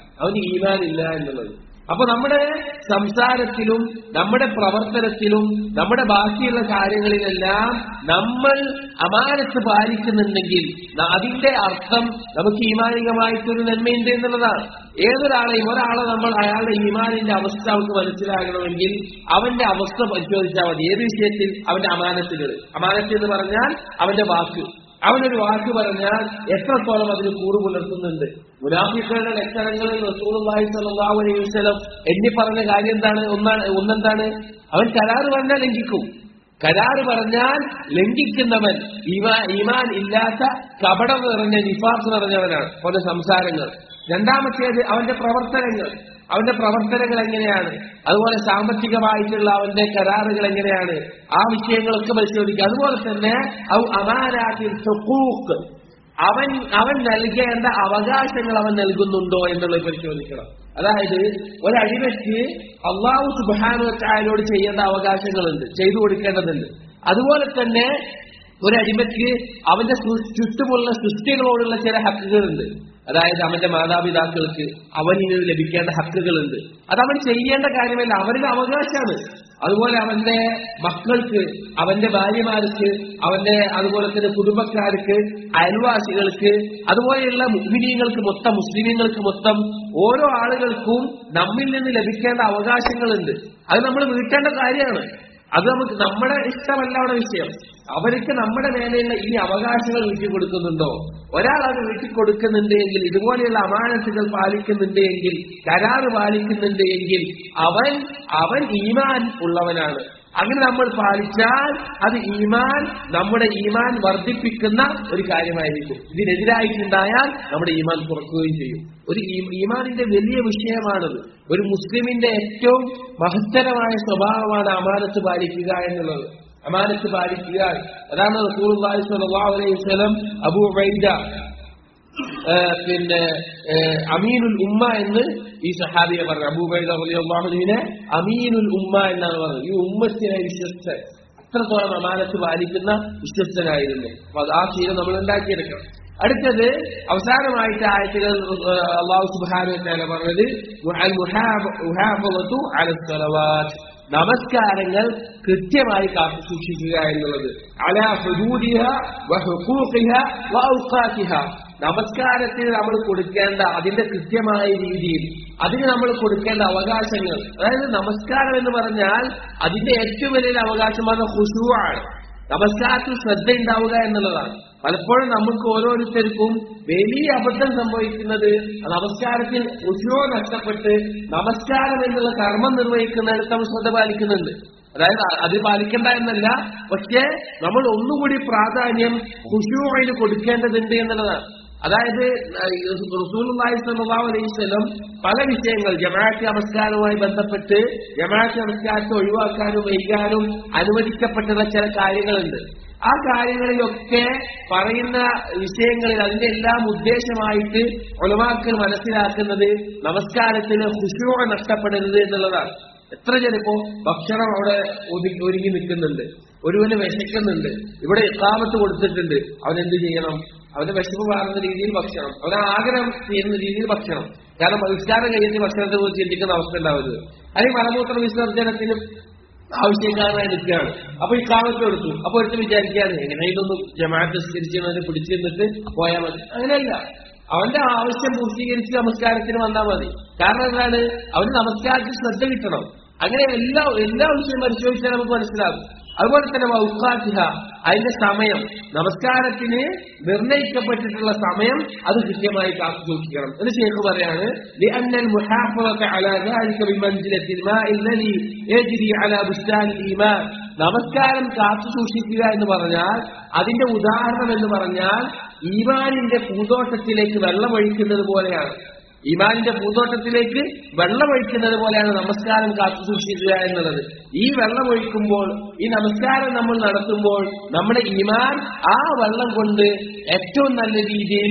എന്നുള്ളത്. അപ്പൊ നമ്മുടെ സംസാരത്തിലും നമ്മുടെ പ്രവർത്തനത്തിലും നമ്മുടെ ബാക്കിയുള്ള കാര്യങ്ങളിലെല്ലാം നമ്മൾ അമാനത്ത് പാലിക്കുന്നുണ്ടെങ്കിൽ അതിന്റെ അർത്ഥം നമുക്ക് ഈമാനികമായിട്ടൊരു നന്മയുണ്ട് എന്നുള്ളതാണ്. ഒരാളെ നമ്മൾ അയാളുടെ ഈമാനിന്റെ അവസ്ഥ അവർക്ക് മനസ്സിലാകണമെങ്കിൽ അവന്റെ അവസ്ഥ പരിശോധിച്ചാൽ മതി. ഏത് വിഷയത്തിൽ? അവന്റെ അമാനത്തുകൾ. അമാനത്ത് എന്ന് പറഞ്ഞാൽ അവന്റെ വാക്ക്. അവനൊരു വാക്ക് പറഞ്ഞാൽ എത്രത്തോളം അതിന് കൂറ് പുലർത്തുന്നുണ്ട്. മുനാഫിഖുകളുടെ ലക്ഷണങ്ങളിൽ റസൂലുള്ളാഹി സ്വല്ലല്ലാഹു അലൈഹി വസല്ലം എണ്ണി പറഞ്ഞ കാര്യം ഒന്നെന്താണ്? അവൻ കരാറ് പറഞ്ഞാൽ ലംഘിക്കും. കരാറ് പറഞ്ഞാൽ ലംഘിക്കുന്നവൻ ഈമാൻ ഇല്ലാത്ത കപടം നിറഞ്ഞ നിഫാഖ് നിറഞ്ഞവനാണ്. അവന്റെ സംസാരങ്ങൾ. രണ്ടാമത്തേത് അവന്റെ പ്രവർത്തനങ്ങൾ എങ്ങനെയാണ്, അതുപോലെ സാമ്പത്തികമായിട്ടുള്ള അവന്റെ കരാറുകൾ എങ്ങനെയാണ്, ആ വിഷയങ്ങളൊക്കെ പരിശോധിക്കുക. അതുപോലെ തന്നെ അമാനാത്തിൽ ഹുഖൂഖ്, അവൻ നൽകേണ്ട അവകാശങ്ങൾ അവൻ നൽകുന്നുണ്ടോ എന്നുള്ളത് പരിശോധിക്കണം. അതായത് ഒരടിമയ്ക്ക് അല്ലാഹു സുബ്ഹാനഹു വ തആലയോട് ചെയ്യേണ്ട അവകാശങ്ങളുണ്ട്, ചെയ്തു കൊടുക്കേണ്ടതുണ്ട്. അതുപോലെ തന്നെ ഒരടിമയ്ക്ക് അവന്റെ ചുറ്റുമുള്ള സൃഷ്ടികളോടുള്ള ചില ഹക്കുകളുണ്ട്. അതായത് അവന്റെ മാതാപിതാക്കൾക്ക് അവനിന് ലഭിക്കേണ്ട ഹക്കുകളുണ്ട്. അതവൻ ചെയ്യേണ്ട കാര്യമല്ല, അവരുടെ അവകാശമാണ്. അതുപോലെ അവന്റെ മക്കൾക്ക്, അവന്റെ ഭാര്യമാർക്ക്, അതുപോലെ തന്നെ കുടുംബക്കാർക്ക്, അയൽവാസികൾക്ക്, അതുപോലെയുള്ള മുഅ്മിനീങ്ങൾക്ക് മൊത്തം, മുസ്ലിമീങ്ങൾക്ക് മൊത്തം, ഓരോ ആളുകൾക്കും നമ്മിൽ നിന്ന് ലഭിക്കേണ്ട അവകാശങ്ങളുണ്ട്. അത് നമ്മൾ വീട്ടേണ്ട കാര്യമാണ്. അത് നമുക്ക് നമ്മുടെ ഇഷ്ടമല്ല അവിടെ വിഷയം. അവർക്ക് നമ്മുടെ മേലെയുള്ള ഈ അവകാശങ്ങൾ വീട്ടിൽ കൊടുക്കുന്നുണ്ടോ? ഒരാൾ അത് വീട്ടിൽ കൊടുക്കുന്നുണ്ട് എങ്കിൽ, ഇതുപോലെയുള്ള അമാനത്തുകൾ പാലിക്കുന്നുണ്ട് എങ്കിൽ, കരാറ് പാലിക്കുന്നുണ്ട് എങ്കിൽ അവൻ ഈമാൻ ഉള്ളവനാണ്. അങ്ങനെ നമ്മൾ പാലിച്ചാൽ അത് നമ്മുടെ ഈമാൻ വർദ്ധിപ്പിക്കുന്ന ഒരു കാര്യമായിരിക്കും. ഇതിനെതിരായിട്ടുണ്ടായാൽ നമ്മുടെ ഈമാൻ കുറക്കുകയും ചെയ്യും. ഒരു ഈമാനിന്റെ വലിയ വിഷയമാണത്. ഒരു മുസ്ലിമിന്റെ ഏറ്റവും മഹത്തരമായ സ്വഭാവമാണ് അമാനത്ത് പാലിക്കുക എന്നുള്ളത്. അമാനത്ത് പാലിക്കുക. അതാണ് റസൂലുള്ളാഹി സ്വല്ലല്ലാഹു അലൈഹി വസല്ലം അബൂ ഉബൈദ അമീനുൽ ഉമ്മ എന്ന് ഈ സഹാബിയെ പറഞ്ഞു, അബൂബൈദ റളിയല്ലാഹു അൻഹുവിനെ അമീനുൽ ഉമ്മ എന്നാണ് പറഞ്ഞത്. ഈ ഉമ്മത്തിനെ വിശ്വസ്തൻ, അത്രത്തോളം അമാനത്ത് പാലിക്കുന്ന വിശ്വസ്തനായിരുന്നു. അപ്പൊ ആ ശീലം നമ്മൾ ഉണ്ടാക്കിയെടുക്കണം. അടുത്തത് അവസാനമായിട്ട് ആയത്തുകൾ അല്ലാഹു സുബ്ഹാനഹു വ തആല പറഞ്ഞത് മുഹാഫളതു അലൽ സ്വലവാത്ത്, നമസ്കാരങ്ങൾ കൃത്യമായി കാത്തു സൂക്ഷിക്കുക എന്നുള്ളത്. അലാ ഹുദൂദിഹാ വ ഹുഖൂഖിഹാ വ ഔഖാതിഹാ, നമസ്കാരത്തിന് നമ്മൾ കൊടുക്കേണ്ട അതിന്റെ കൃത്യമായ രീതിയിൽ അതിന് നമ്മൾ കൊടുക്കേണ്ട അവകാശങ്ങൾ. അതായത് നമസ്കാരം എന്ന് പറഞ്ഞാൽ അതിന്റെ ഏറ്റവും വലിയ അവകാശമാണ് ഖുശൂഅ്, നമസ്കാരത്തിൽ ശ്രദ്ധ ഉണ്ടാവുക എന്നുള്ളതാണ്. പലപ്പോഴും നമുക്ക് ഓരോരുത്തർക്കും വലിയ അബദ്ധം സംഭവിക്കുന്നത് നമസ്കാരത്തിൽ ഖുശൂഅ് നഷ്ടപ്പെട്ട് നമസ്കാരം എന്നുള്ള കർമ്മം നിർവഹിക്കുന്നിടത്ത് നമ്മൾ ശ്രദ്ധ പാലിക്കുന്നുണ്ട്. അതായത് അത് പാലിക്കണ്ട എന്നല്ല, പക്ഷേ നമ്മൾ ഒന്നുകൂടി പ്രാധാന്യം ഖുശൂഇന് കൊടുക്കേണ്ടതുണ്ട് എന്നുള്ളതാണ്. അതായത് റസൂലുള്ളാഹി സ്വല്ലല്ലാഹു അലൈഹി വസല്ലം പല വിഷയങ്ങൾ ജമാഅത്ത് നമസ്കാരവുമായി ബന്ധപ്പെട്ട് ജമാഅത്ത് നമസ്കാരത്തെ ഒഴിവാക്കാനും വൈകാനും അനുവദിക്കപ്പെട്ടുള്ള ചില കാര്യങ്ങളുണ്ട്. ആ കാര്യങ്ങളിലൊക്കെ പറയുന്ന വിഷയങ്ങളിൽ അതിന്റെ എല്ലാം ഉദ്ദേശമായിട്ട് ഉലമാക്കൾ മനസ്സിലാക്കുന്നത് നമസ്കാരത്തിന് ഖുശൂഅ് നഷ്ടപ്പെടരുത് എന്നുള്ളതാണ്. എത്ര ചിലപ്പോ ഭക്ഷണം അവിടെ ഒരുങ്ങി നിൽക്കുന്നുണ്ട്, ഒരുവന് വിശക്കുന്നുണ്ട്, ഇവിടെ ഇഖാമത്ത് കൊടുത്തിട്ടുണ്ട്, അവനെന്ത് ചെയ്യണം? അവന്റെ വിശപ്പ് മാറുന്ന രീതിയിൽ ഭക്ഷണം, അവന് ആഗ്രഹം ചെയ്യുന്ന രീതിയിൽ ഭക്ഷണം. കാരണം പരിഷ്കാരം കഴിഞ്ഞ് ഭക്ഷണത്തെ കുറിച്ച് ചിന്തിക്കുന്ന അവസ്ഥ ഉണ്ടാവരുത്. അല്ലെങ്കിൽ മലമൂത്ര വിസർജനത്തിനും ആവശ്യക്കാരനായി നിൽക്കുകയാണ്, അപ്പൊ ഈ കാമത്ത് കൊടുത്തു. അപ്പൊ ഒരുത്തും വിചാരിക്കുകയാണ് എങ്ങനെ ഇതൊന്നും ജമാഅത്ത് നിസ്കരിച്ചവനെ പിടിച്ചു നിന്നിട്ട് പോയാൽ മതി. അങ്ങനെയല്ല, അവന്റെ ആവശ്യം പൂർത്തീകരിച്ച് നമസ്കാരത്തിന് വന്നാൽ മതി. കാരണം എന്താണ്? അവന് നമസ്കാരത്തിൽ ശ്രദ്ധ കിട്ടണം. അങ്ങനെ എല്ലാ വിഷയം പരിശോധിച്ചാൽ നമുക്ക് മനസ്സിലാകും. അതുപോലെ തന്നെ ഔഖാതിഹ, അതിന്റെ സമയം, നമസ്കാരത്തിന് നിർണയിക്കപ്പെട്ടിട്ടുള്ള സമയം അത് കൃത്യമായി കാത്തു സൂക്ഷിക്കണം എന്ന് ശേഖ് പറയാണ്. ലിഅന്നൽ മുഹാഫളത അലാ ദാലിക ബിമൻസിലത്തിൽ മാഇൽ ലദി യജ്രി അലാ ബുസ്താനിൽ ഈമാൻ, നമസ്കാരം കാത്തു സൂക്ഷിക്കുക എന്ന് പറഞ്ഞാൽ അതിന്റെ ഉദാഹരണം എന്ന് പറഞ്ഞാൽ ഈമാനിന്റെ പൂന്തോട്ടത്തിലേക്ക് വെള്ളമൊഴിക്കുന്നത് പോലെയാണ്. ഈമാനിന്റെ പൂന്തോട്ടത്തിലേക്ക് വെള്ളമൊഴിക്കുന്നത് പോലെയാണ് നമസ്കാരം കാത്തു സൂക്ഷിക്കുക എന്നുള്ളത്. ഈ വെള്ളമൊഴിക്കുമ്പോൾ, ഈ നമസ്കാരം നമ്മൾ നടത്തുമ്പോൾ നമ്മുടെ ഈമാൻ ആ വെള്ളം കൊണ്ട് ഏറ്റവും നല്ല രീതിയിൽ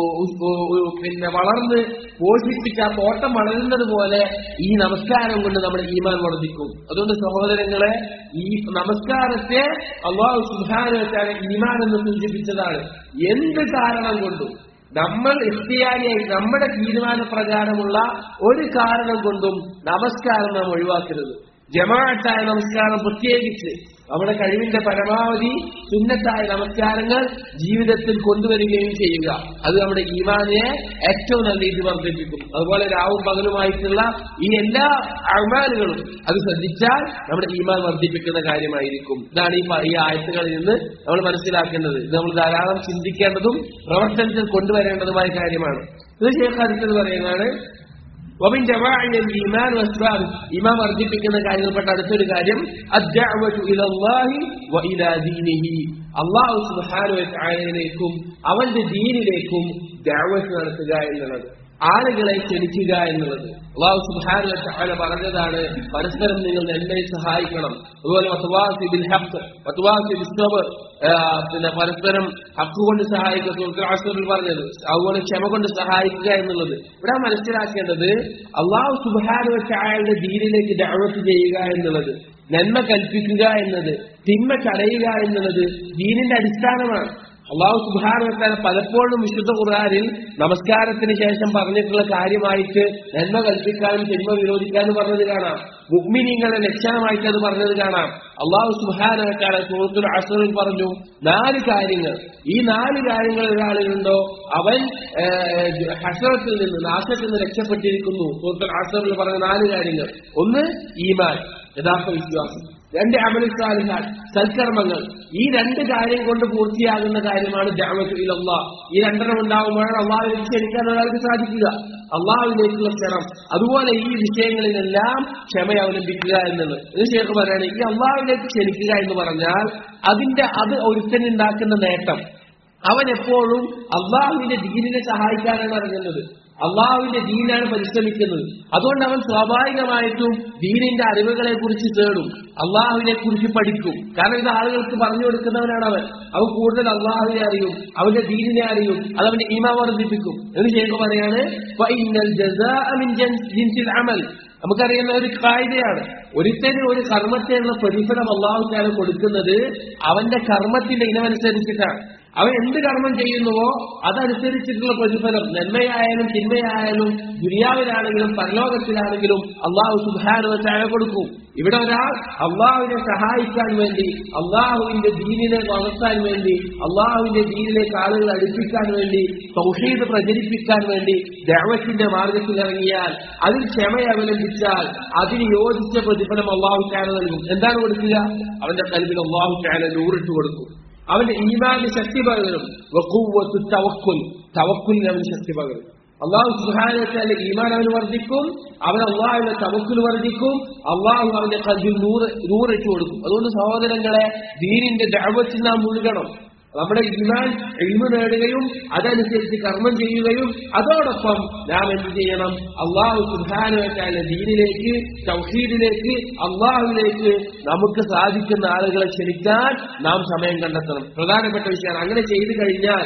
വളർന്ന് പോഷിപ്പിച്ച ആ തോട്ടം വളരുന്നത് പോലെ ഈ നമസ്കാരം കൊണ്ട് നമ്മുടെ ഈമാൻ വർദ്ധിക്കും. അതുകൊണ്ട് സഹോദരങ്ങളെ, ഈ നമസ്കാരത്തെ അല്ലാഹു സുബ്ഹാനഹു വ തആല ഈമാൻ എന്ന് സൂചിപ്പിച്ചതാണ്. എന്ത് കാരണം കൊണ്ടും നമ്മൾ ഇഖ്തിയാരിയായി നമ്മുടെ തീരുമാനപ്രകാരമുള്ള ഒരു കാരണം കൊണ്ടും നമസ്കാരം നാം ഒഴിവാക്കരുത്. ജമാഅത്തായ നമസ്കാരം പ്രത്യേകിച്ച് നമ്മുടെ കഴിവിന്റെ പരമാവധി സുന്നത്തായ നമസ്കാരങ്ങൾ ജീവിതത്തിൽ കൊണ്ടുവരികയും ചെയ്യുക. അത് നമ്മുടെ ഈമാനിനെ ഏറ്റവും നല്ല രീതിയിൽ വർദ്ധിപ്പിക്കും. അതുപോലെ രാവും പകലുമായിട്ടുള്ള ഈ എല്ലാ അഅ്മാലുകളും അത് ശ്രദ്ധിച്ചാൽ നമ്മുടെ ഈമാൻ വർദ്ധിപ്പിക്കുന്ന കാര്യമായിരിക്കും. ഇതാണ് ഈ ആയത്തുകളിൽ നിന്ന് നമ്മൾ മനസ്സിലാക്കേണ്ടത്. ഇത് നമ്മൾ ധാരാളം ചിന്തിക്കേണ്ടതും പ്രവർത്തനത്തിൽ കൊണ്ടുവരേണ്ടതുമായ കാര്യമാണ്. ഇത് ശേഖ് അടുത്തത് പറയുന്നതാണ് ومن جماعي الإيمان وأسباب إيمان വർദ്ധിപ്പിക്കുന്ന കാര്യങ്ങൾപ്പെട്ട അടുത്തൊരു കാര്യം الدعوة إلى الله وإلى دينه, അല്ലാഹു സുബ്ഹാനഹു വ തആലയിലേക്കും അവന്റെ ദീനിലേക്കും ദഅവത്ത് നടത്തുക എന്നുള്ളത്, ആളുകളെ ക്ഷണിക്കുക എന്നുള്ളത്. അല്ലാഹു സുബ്ഹാനഹു വ തആല പറഞ്ഞതാണ് പരസ്പരം നിങ്ങൾ നന്മയിൽ സഹായിക്കണം. അതുപോലെ വതവാസി ബിൽ ഹഖ് വതവാസി ബിസ് സബ്ർ, പിന്നെ പരസ്പരം ഹഖ് കൊണ്ട് സഹായിക്കുക, സൂറത്തുൽ അസ്റിൽ പറഞ്ഞത്. അതുപോലെ ക്ഷമ കൊണ്ട് സഹായിക്കുക എന്നുള്ളത്. ഇവിടെ മനസ്സിലാക്കേണ്ടത് അല്ലാഹു സുബ്ഹാനഹു വ തആലയുടെ ദീനിലേക്ക് ദഅവത്ത് ചെയ്യുക എന്നുള്ളത്, നന്മ കൽപ്പിക്കുക എന്നത്, തിന്മ തടയുക എന്നുള്ളത് ദീനിന്റെ അടിസ്ഥാനമാണ്. അല്ലാഹു സുബ്ഹാനഹു വ തആല പലപ്പോഴും വിശുദ്ധ ഖുർആനിൽ നമസ്കാരത്തിന് ശേഷം പറഞ്ഞിട്ടുള്ള കാര്യമായിട്ട് നന്മ കൽപ്പിക്കാനും തിന്മ വിരോധിക്കാനും പറഞ്ഞത് കാണാം. മുഅ്മിനീങ്ങളുടെ ലക്ഷണമായിട്ട് അത് പറഞ്ഞത് കാണാം. അല്ലാഹു സുബ്ഹാനഹു വ തആല സൂറത്തുൽ അസ്റിൽ പറഞ്ഞു 4 കാര്യങ്ങൾ. ഈ 4 കാര്യങ്ങൾ ഒരാളുണ്ടോ അവൻ ഹസ്രത്തിൽ നിന്ന്, നാശത്തിൽ നിന്ന് രക്ഷപ്പെട്ടിരിക്കുന്നു. സൂറത്തുൽ അസ്റിൽ പറഞ്ഞ 4 കാര്യങ്ങൾ. 1 ഈമാൻ, യഥാർത്ഥ വിശ്വാസം. 2 അമലു സാലിഹാത്ത്, സൽക്കർമ്മങ്ങൾ. ഈ 2 കാര്യം കൊണ്ട് പൂർത്തിയാകുന്ന കാര്യമാണ് ദഅവത്തു ഇലല്ലാഹ്. ഈ 2 ഉണ്ടാകുമ്പോഴാണ് അള്ളാഹുവിലേക്ക് ക്ഷണിക്കാൻ ഒരാൾക്ക് സാധിക്കുക, അള്ളാഹുവിലേക്കുള്ള ക്ഷണം. അതുപോലെ ഈ വിഷയങ്ങളിലെല്ലാം ക്ഷമ അവലംബിക്കുക എന്നുള്ളത്. ഇത് ശേഖ് പറയാണ്, ഈ അള്ളാഹുവിലേക്ക് ക്ഷണിക്കുക എന്ന് പറഞ്ഞാൽ അത് ഒരുത്തനുണ്ടാക്കുന്ന നേട്ടം. അവൻ എപ്പോഴും അള്ളാഹുവിന്റെ ദീനിനെ സഹായിക്കാനാണ് ഇറങ്ങുന്നത്. അള്ളാഹുവിന്റെ ദീനാണ് പരിശ്രമിക്കുന്നത്. അതുകൊണ്ട് അവൻ സ്വാഭാവികമായിട്ടും ദീനിന്റെ അറിവുകളെ കുറിച്ച് തേടും, അള്ളാഹുവിനെ കുറിച്ച് പഠിക്കും. കാരണം ഇത് ആളുകൾക്ക് പറഞ്ഞു കൊടുക്കുന്നവനാണ് അവൻ കൂടുതൽ അള്ളാഹുവിനെ അറിയും, അവന്റെ ദീനിനെ അറിയും, അത് അവന്റെ ഈമാൻ വർദ്ധിപ്പിക്കും എന്ന് ചെയ്യുമ്പോൾ പറയാണ് നമുക്കറിയുന്ന ഒരു കായികയാണ്. ഒരുത്തന് ഒരു കർമ്മത്തിനുള്ള പ്രതിഫലം അള്ളാഹു തആല കൊടുക്കുന്നത് അവന്റെ കർമ്മത്തിന്റെ ഇനമനുസരിച്ചിട്ടാണ്. അവൻ എന്ത് കർമ്മം ചെയ്യുന്നുവോ അതനുസരിച്ചിട്ടുള്ള പ്രതിഫലം നന്മയായാലും തിന്മയായാലും ദുനിയാവിലാണെങ്കിലും പരലോകത്തിലാണെങ്കിലും അള്ളാഹു സുബ്ഹാനഹു വ തആല കൊടുക്കും. ഇവിടെ ഒരാൾ അള്ളാഹുവിനെ സഹായിക്കാൻ വേണ്ടി, അള്ളാഹുവിന്റെ ദീനിനെ വളർത്താൻ വേണ്ടി, അള്ളാഹുവിന്റെ ദീനിലേക്ക് ആളുകൾ അടുപ്പിക്കാൻ വേണ്ടി, തൗഹീദ് പ്രചരിപ്പിക്കാൻ വേണ്ടി ദഅവത്തിന്റെ മാർഗത്തിൽ ഇറങ്ങിയാൽ, അതിൽ ക്ഷമ അവലംബിച്ചാൽ അതിന് യോജിച്ച പ്രതിഫലം അള്ളാഹു തആല നൽകും. എന്താണ് കൊടുക്കുക? അവന്റെ കൽബിൽ അള്ളാഹു തആല നൂറിട്ട് കൊടുക്കും. അവന്റെ ഈമാനിന് ശക്തി പകരും. വഖുവ്വത്തു തവക്കുൽ, തവക്കുലിന് അവന് ശക്തി പകരും. അള്ളാഹു സുബ്ഹാനഹു വ തആല ഈമാൻ അവന് വർദ്ധിക്കും, അവൻ അള്ളാഹുവിന്റെ തവക്കുൽ വർദ്ധിക്കും, അള്ളാഹു അവന്റെ കൽബിൽ നൂറിട്ട് കൊടുക്കും. അതുകൊണ്ട് സഹോദരങ്ങളെ, ദീനിന്റെ ദഅവത്തിൽ നാം മുഴുകണം. നമ്മുടെ ഈമാൻ ഇൽമു നേടുകയും അതനുസരിച്ച് കർമ്മം ചെയ്യുകയും അതോടൊപ്പം നാം എന്ത് ചെയ്യണം? അല്ലാഹു സുബ്ഹാനഹു വ തആല ദീനിലേക്ക്, തൗഹീദിലേക്ക്, അല്ലാഹുവിലേക്ക് നമുക്ക് സാധിക്കുന്ന ആളുകളെ ക്ഷണിക്കാൻ നാം സമയം കണ്ടെത്തണം. പ്രധാനപ്പെട്ട വിഷയമാണ്. അങ്ങനെ ചെയ്തു കഴിഞ്ഞാൽ,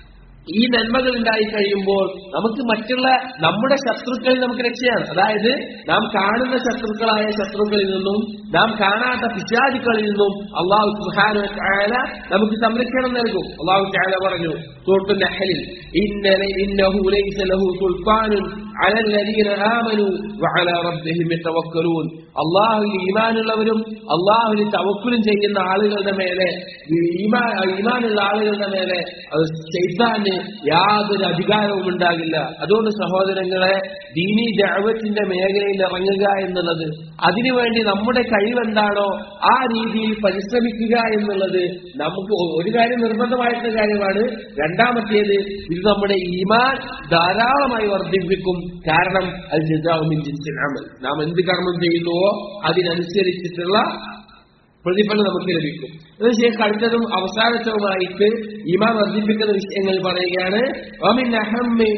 ഈ നന്മകൾ ഉണ്ടായി കഴിയുമ്പോൾ നമുക്ക് മറ്റുള്ള നമ്മുടെ ശത്രുക്കളിൽ നമുക്ക് രക്ഷയാണ്. അതായത് നാം കാണുന്ന ശത്രുക്കളായ ശത്രുക്കളിൽ നിന്നും നാം കാണാത്ത പിശാചുക്കളിൽ നിന്നും അല്ലാഹു സുബ്ഹാനഹു വ തആല നമുക്ക് സംരക്ഷണം നൽകും. അല്ലാഹു തആല പറഞ്ഞു സൂറത്തുൽ നഹ്ലിൽ, ഇന്നഹു ലൈസ ലഹു സുൽത്താനുൻ അലൽ ലദീന ആമനു വഅലാ റബ്ബിഹിം യതവക്കലൂൻ. അല്ലാഹുവിൽ ഈമാനുള്ളവരും അല്ലാഹുവിൽ തവക്കുലും ചെയ്യുന്ന ആളുകളുടെ മേലെ, ഈമാനുള്ള ആളുകളുടെ മേലെ ശൈത്താന് യാതൊരു അധികാരവും ഉണ്ടാകില്ല. അതുകൊണ്ട് സഹോദരങ്ങളെ, ദീനി ദഅവത്തിന്റെ മേഖലയിൽ ഇറങ്ങുക എന്നുള്ളത്, അതിനുവേണ്ടി നമ്മുടെ കഴിവെന്താണോ ആ രീതിയിൽ പരിശ്രമിക്കുക എന്നുള്ളത് നമുക്ക് ഒരു കാര്യം നിർബന്ധമായിട്ടുള്ള കാര്യമാണ്. രണ്ടാമത്തേത്, ഇത് നമ്മുടെ ഈമാൻ ധാരാളമായി വർദ്ധിപ്പിക്കും. കാരണം അൽ ജസാഉ മിൻ ജിൻസിൽ അമൽ, നാം എന്ത് കർമ്മം ചെയ്യുന്നുവോ അതിനനുസരിച്ചിട്ടുള്ള പ്രതിഫലം നമുക്ക് ലഭിക്കും. ഇത് ശേഖ് അടുത്തതും അവസാനത്തവുമായിട്ട് ഈമാൻ വർദ്ധിപ്പിക്കുന്ന വിഷയങ്ങൾ പറയുകയാണ്. വമിൻ അഹമ്മി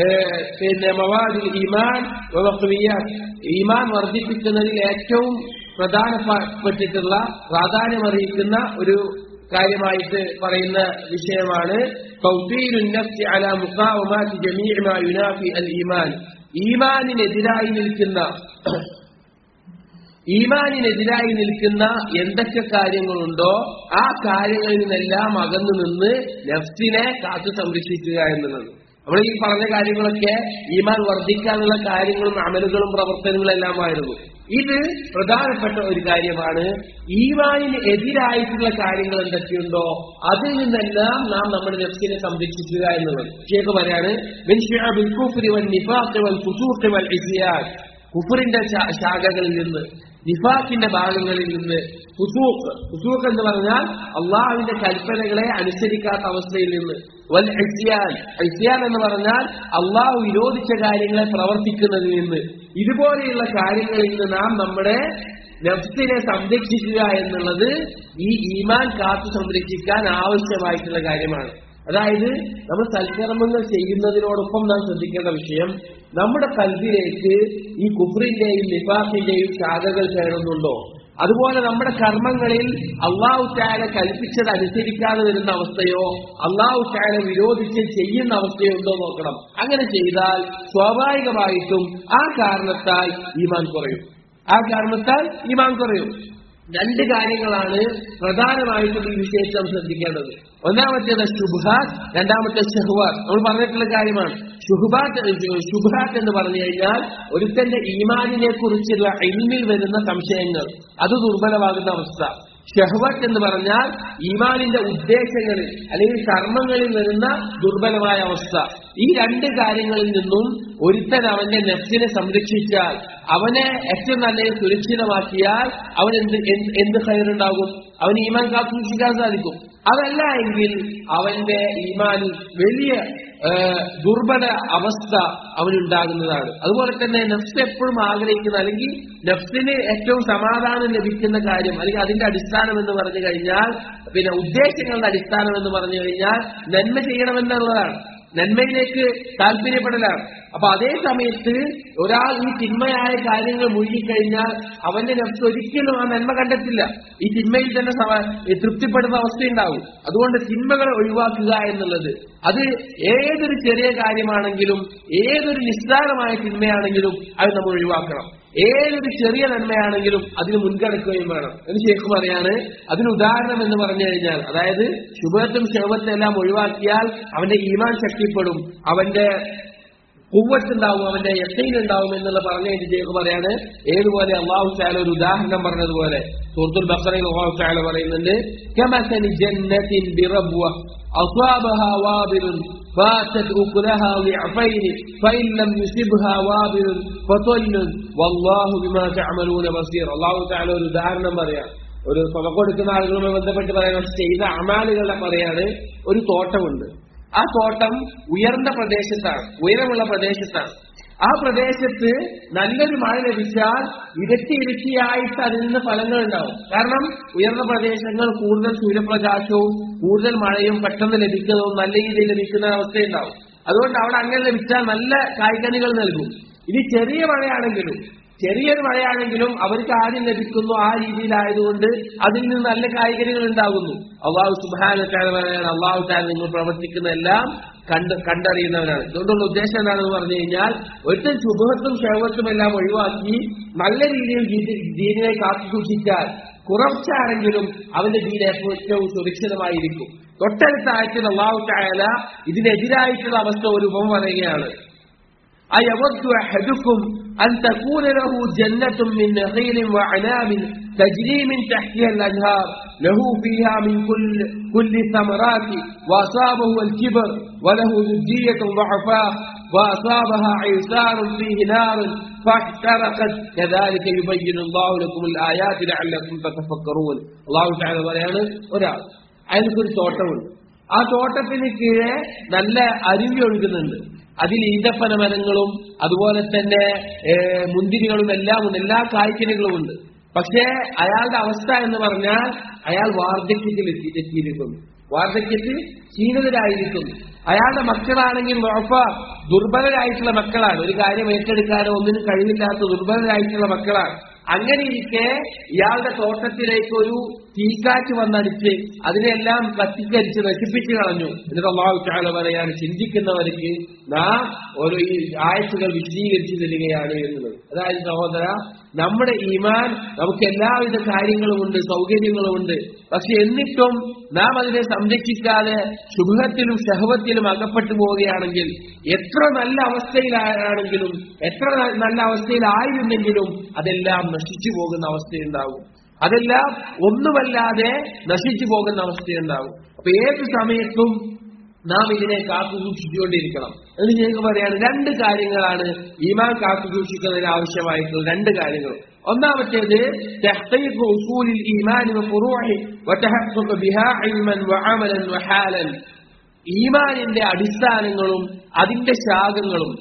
മവാദിൽ ഈമാൻ വഖവിയ്യാത്ത്, ഈമാൻ വർദ്ധിപ്പിക്കുന്നതിൽ ഏറ്റവും പ്രധാനപ്പെട്ടിട്ടുള്ള, പ്രാധാന്യമറിയിക്കുന്ന ഒരു കാര്യമായിട്ട് പറയുന്ന വിഷയമാണ് തൗഫീലുൻ നഫ്സി അലാ മുഖാവമാതി ജമീഇ മാ യുനാഫി അൽ ഈമാൻ. ഈമാനിനെതിരായി നിൽക്കുന്ന എന്തൊക്കെ കാര്യങ്ങളുണ്ടോ ആ കാര്യങ്ങളിൽ നിന്നെല്ലാം അകന്നു നിന്ന് നഫ്സിനെ കാത്തു സംരക്ഷിക്കുക എന്നുള്ളത്. നമ്മൾ ഈ പറഞ്ഞ കാര്യങ്ങളൊക്കെ ഈമാൻ വർദ്ധിക്കാനുള്ള കാര്യങ്ങളും അമലുകളും പ്രവർത്തനങ്ങളും എല്ലാമായിരുന്നു. ഇത് പ്രധാനപ്പെട്ട ഒരു കാര്യമാണ്. ഈമാനിന് എതിരായിട്ടുള്ള കാര്യങ്ങൾ എന്തൊക്കെയുണ്ടോ അതിൽ നിന്നെല്ലാം നാം നമ്മുടെ നഫ്സിനെ സംരക്ഷിക്കുക എന്നുള്ളത്. ശേഖ് പറയാണ്, കുഫറിന്റെ ശാഖകളിൽ നിന്ന്, നിഫാഖിന്റെ ഭാഗങ്ങളിൽ നിന്ന്, ഫുസൂഖ് എന്ന് പറഞ്ഞാൽ അള്ളാഹുവിന്റെ കൽപ്പനകളെ അനുസരിക്കാത്ത അവസ്ഥയിൽ നിന്ന്, വൽ ഇസ്യാൻ എന്ന് പറഞ്ഞാൽ അള്ളാഹു വിരോധിച്ച കാര്യങ്ങളെ പ്രവർത്തിക്കുന്നതിൽ നിന്ന്, ഇതുപോലെയുള്ള കാര്യങ്ങളിൽ നിന്ന് നാം നമ്മുടെ നഫ്സിനെ സംരക്ഷിക്കുക എന്നുള്ളത് ഈ ഈമാൻ കാത്തു സംരക്ഷിക്കാൻ ആവശ്യമായിട്ടുള്ള കാര്യമാണ്. അതായത് നമ്മൾ സൽക്കർമ്മങ്ങൾ ചെയ്യുന്നതിനോടൊപ്പം നാം ശ്രദ്ധിക്കേണ്ട വിഷയം, നമ്മുടെ കൽബിലേക്ക് ഈ കുഫ്റിന്റെയും നിഫാഖിന്റെയും ശാഖകൾ കയറുന്നുണ്ടോ? അതുപോലെ നമ്മുടെ കർമ്മങ്ങളിൽ അല്ലാഹു തആല കൽപ്പിച്ചത് അനുസരിക്കാതെ വരുന്ന അവസ്ഥയോ അല്ലാഹു തആല വിരോധിച്ച് ചെയ്യുന്ന അവസ്ഥയോ ഉണ്ടോ നോക്കണം. അങ്ങനെ ചെയ്താൽ സ്വാഭാവികമായിട്ടും ആ കാരണത്താൽ ഈമാൻ കുറയും. രണ്ട് കാര്യങ്ങളാണ് പ്രധാനമായിട്ടും ഈ വിഷയത്തിൽ ശ്രദ്ധിക്കേണ്ടത്. ഒന്നാമത്തേത് ശുബ്ഹാത്ത്, രണ്ടാമത്തെ ശഹ്വാത്ത്. നമ്മൾ പറഞ്ഞിട്ടുള്ള കാര്യമാണ്. ശുബ്ഹാത്ത് എന്ന് പറഞ്ഞു കഴിഞ്ഞാൽ ഒരുത്തന്റെ ഈമാനിനെ കുറിച്ചുള്ള ഇൽമിൽ വരുന്ന സംശയങ്ങൾ, അത് ദുർബലമാകുന്ന അവസ്ഥ. ഷഹ്വത്ത് എന്ന് പറഞ്ഞാൽ ഈമാനിന്റെ ഉദ്ദേശങ്ങളിൽ അല്ലെങ്കിൽ കർമ്മങ്ങളിൽ വരുന്ന ദുർബലമായ അവസ്ഥ. ഈ രണ്ട് കാര്യങ്ങളിൽ നിന്നും ഒരുത്തൻ അവന്റെ നഫ്സിനെ സംരക്ഷിച്ചാൽ, അവനെ ഏറ്റവും നല്ല സുരക്ഷിതമാക്കിയാൽ അവൻ എന്ത് ഖൈറുണ്ടാകും? അവന് ഈമാൻ കാത്തുസൂക്ഷിക്കാൻ സാധിക്കും. അതല്ല എങ്കിൽ അവന്റെ ഈമാനിൽ വലിയ ദുർബല അവസ്ഥ അവനുണ്ടാകുന്നതാണ്. അതുപോലെ തന്നെ നഫ്സ് എപ്പോഴും ആഗ്രഹിക്കുന്ന, അല്ലെങ്കിൽ നഫ്സിന് ഏറ്റവും സമാധാനം ലഭിക്കുന്ന കാര്യം, അല്ലെങ്കിൽ അതിന്റെ അടിസ്ഥാനം എന്ന് പറഞ്ഞു കഴിഞ്ഞാൽ, പിന്നെ ഉദ്ദേശങ്ങളുടെ അടിസ്ഥാനം എന്ന് പറഞ്ഞു കഴിഞ്ഞാൽ നന്മ ചെയ്യണമെന്നുള്ളതാണ്. നന്മയിലേക്ക് താല്പര്യപ്പെടലാണ്. അപ്പൊ അതേ സമയത്ത് ഒരാൾ ഈ തിന്മയായ കാര്യങ്ങൾ മുഴുകിക്കഴിഞ്ഞാൽ അവന്റെ നഫ്സ് ഒരിക്കലും ആ നന്മ കണ്ടെത്തില്ല. ഈ തിന്മയിൽ തന്നെ തൃപ്തിപ്പെടുന്ന അവസ്ഥയുണ്ടാവും. അതുകൊണ്ട് തിന്മകളെ ഒഴിവാക്കുക എന്നുള്ളത് അത് ഏതൊരു ചെറിയ കാര്യമാണെങ്കിലും ഏതൊരു നിസ്സാരമായ തിന്മയാണെങ്കിലും അത് നമ്മൾ ഒഴിവാക്കണം. ഏതൊരു ചെറിയ നന്മയാണെങ്കിലും അതിന് മുൻകടക്കുകയും വേണം എന്ന് ശേഖ് പറയാണ്. അതിന് ഉദാഹരണം എന്ന് പറഞ്ഞു കഴിഞ്ഞാൽ, അതായത് ശുഭത്തും ശവത്തും എല്ലാം ഒഴിവാക്കിയാൽ അവന്റെ ഈമാൻ ശക്തിപ്പെടും, അവന്റെ ഖുവ്വത്തുണ്ടാവും, അവന്റെ യഖീൻ ഉണ്ടാവും എന്നുള്ള പറഞ്ഞതിന് ശേഖ് പറയാണ്. ഏതുപോലെ അല്ലാഹു തആല ഒരു ഉദാഹരണം പറഞ്ഞതുപോലെ സൂറത്തുൽ ബഖറയിൽ അല്ലാഹു തആല പറയുന്നുണ്ട്, കമസലി ജന്നത്തിൻ ബിറബ്വ അസാബഹാ വാബിലുൻ ഫാതത് ഉഖലഹാ ളിഅഫൈൻ ഫഇൻ ലം യുസിബ്ഹാ വാബിലുൻ ഫതല്ലൻ വല്ലാഹു ബിമാ തഅമലൂന ബസീർ. അല്ലാഹു തആല ഒരു ഉദാഹരണം പറയാ, ഒരു സ്വതക്ക കൊടുക്കുന്ന ആളുകളുമായി ബന്ധപ്പെട്ട് പറയാൻ ചെയ്ത അമാലുകളെ പറയാണ്. ഒരു തോട്ടമുണ്ട്, ആ തോട്ടം ഉയർന്ന പ്രദേശത്താണ്, ഉയരമുള്ള പ്രദേശത്താണ്. ആ പ്രദേശത്ത് നല്ലൊരു മഴ ലഭിച്ചാൽ ഇരട്ടിയായിട്ട് അതിൽ നിന്ന് ഫലങ്ങൾ ഉണ്ടാവും. കാരണം ഉയർന്ന പ്രദേശങ്ങൾ കൂടുതൽ സൂര്യപ്രകാശവും കൂടുതൽ മഴയും പെട്ടെന്ന് ലഭിക്കുന്നതും നല്ല രീതിയിൽ ലഭിക്കുന്ന അവസ്ഥയുണ്ടാവും. അതുകൊണ്ട് അവിടെ അങ്ങനെ ലഭിച്ചാൽ നല്ല കായ്കനികൾ നൽകും. ഇനി ചെറിയൊരു മഴയാണെങ്കിലും അവർക്ക് ആദ്യം ലഭിക്കുന്നു ആ രീതിയിലായതുകൊണ്ട് അതിൽ നിന്ന് നല്ല കായ്കനികൾ ഉണ്ടാകുന്നു. അല്ലാഹു സുബ്ഹാനഹു വ തആല പറയാണ്, അല്ലാഹു തആല നിങ്ങൾ പ്രവർത്തിക്കുന്ന എല്ലാം കണ്ടറിയുന്നവനാണ്. ഇതുകൊണ്ടുള്ള ഉദ്ദേശം എന്താണെന്ന് പറഞ്ഞു കഴിഞ്ഞാൽ, ഒരുത്തൻ ശുഭത്തും ശവത്തും എല്ലാം ഒഴിവാക്കി നല്ല രീതിയിൽ ദീനിനെ കാത്തു സൂക്ഷിച്ചാൽ കുറച്ചാണെങ്കിലും അവന്റെ ദീൻ ഏറ്റവും സുരക്ഷിതമായിരിക്കും. തൊട്ടടുത്ത ആയത്തിൽ അല്ലാഹു തആല ഇതിനെതിരായിട്ടുള്ള അവസ്ഥ ഒരു ഉപമ പറയുകയാണ്. أيود أحدكم أن تكون له جنة من نخيل وعناب تجري من تحتها الأنهار له فيها من كل الثمرات وأصابه الكبر وله ذرية ضعفاء وأصابها إعصار فيه نار فاحترقت كذلك يبين الله لكم الآيات لعلكم تتفكرون. الله تعالى പറയാണ്, ഒരാൾ അയാൾക്കൊരു തോട്ടമുണ്ട്, ആ തോട്ടത്തിന് കീഴെ നല്ല അരുവി ഒഴുകുന്നുണ്ട്, അതിൽ ഈന്തപ്പന മരങ്ങളും അതുപോലെ തന്നെ മുന്തിരികളും എല്ലാം ഉണ്ട്, എല്ലാ കായ്ക്കനികളും ഉണ്ട്. പക്ഷേ അയാളുടെ അവസ്ഥ എന്ന് പറഞ്ഞാൽ അയാൾ വാർദ്ധക്യത്തിൽ എത്തിയിരിക്കുന്നു, വാർദ്ധക്യത്തിൽ ക്ഷീണിതരായിരിക്കുന്നു. അയാളുടെ മക്കളാണെങ്കിൽ ദുർബലരായിട്ടുള്ള മക്കളാണ്, ഒരു കാര്യം ഏറ്റെടുക്കാനോ ഒന്നിനും കഴിവില്ലാത്ത ദുർബലരായിട്ടുള്ള മക്കളാണ്. അങ്ങനെ ഇരിക്കെ ഇയാളുടെ തോട്ടത്തിലേക്ക് ഒരു തീക്കാറ്റ് വന്നടിച്ച് അതിനെല്ലാം കത്തിക്കരിച്ച് നശിപ്പിച്ചു കളഞ്ഞു. എന്നിട്ട് അല്ലാഹു തആല പറയാണ്, ചിന്തിക്കുന്നവർക്ക് നാം ഓരോ ഈ ആയത്തുകൾ വിശദീകരിച്ചു തരികയാണ് എന്നുള്ളത്. അതായത് സഹോദര, നമ്മുടെ ഈമാൻ നമുക്ക് എല്ലാവിധ കാര്യങ്ങളുമുണ്ട്, സൗകര്യങ്ങളുമുണ്ട്. പക്ഷെ എന്നിട്ടും നാം അതിനെ സംരക്ഷിക്കാതെ ശുഭത്തിലും ശഹവത്തിലും അകപ്പെട്ടു പോവുകയാണെങ്കിൽ, എത്ര നല്ല അവസ്ഥയിലാണെങ്കിലും എത്ര നല്ല അവസ്ഥയിലായിരുന്നെങ്കിലും അതെല്ലാം നശിച്ചു പോകുന്ന അവസ്ഥയുണ്ടാകും, അതെല്ലാം ഒന്നുമല്ലാതെ നശിച്ചു പോകുന്ന അവസ്ഥയുണ്ടാകും. അപ്പൊ ഏത് സമയത്തും നാം ഇതിനെ കാത്തു സൂക്ഷിച്ചുകൊണ്ടിരിക്കണം എന്ന് ഞങ്ങൾക്ക് പറയാണ്. രണ്ട് കാര്യങ്ങളാണ് ഈമാൻ കാത്തു സൂക്ഷിക്കുന്നതിന് ആവശ്യമായിട്ടുള്ള രണ്ട് കാര്യങ്ങൾ. ഒന്നാമത്തേത് തഹ്ഖീഖു ഉസൂലിൽ ഈമാൻ വ ഫുറൂഇഹി വ തഹഖഖു ബിഹാ ഇൽമൻ വ അമലൻ വ ഹാലൻ. ഈമാനിന്റെ അടിസ്ഥാനങ്ങളും അതിന്റെ ശാഖകളും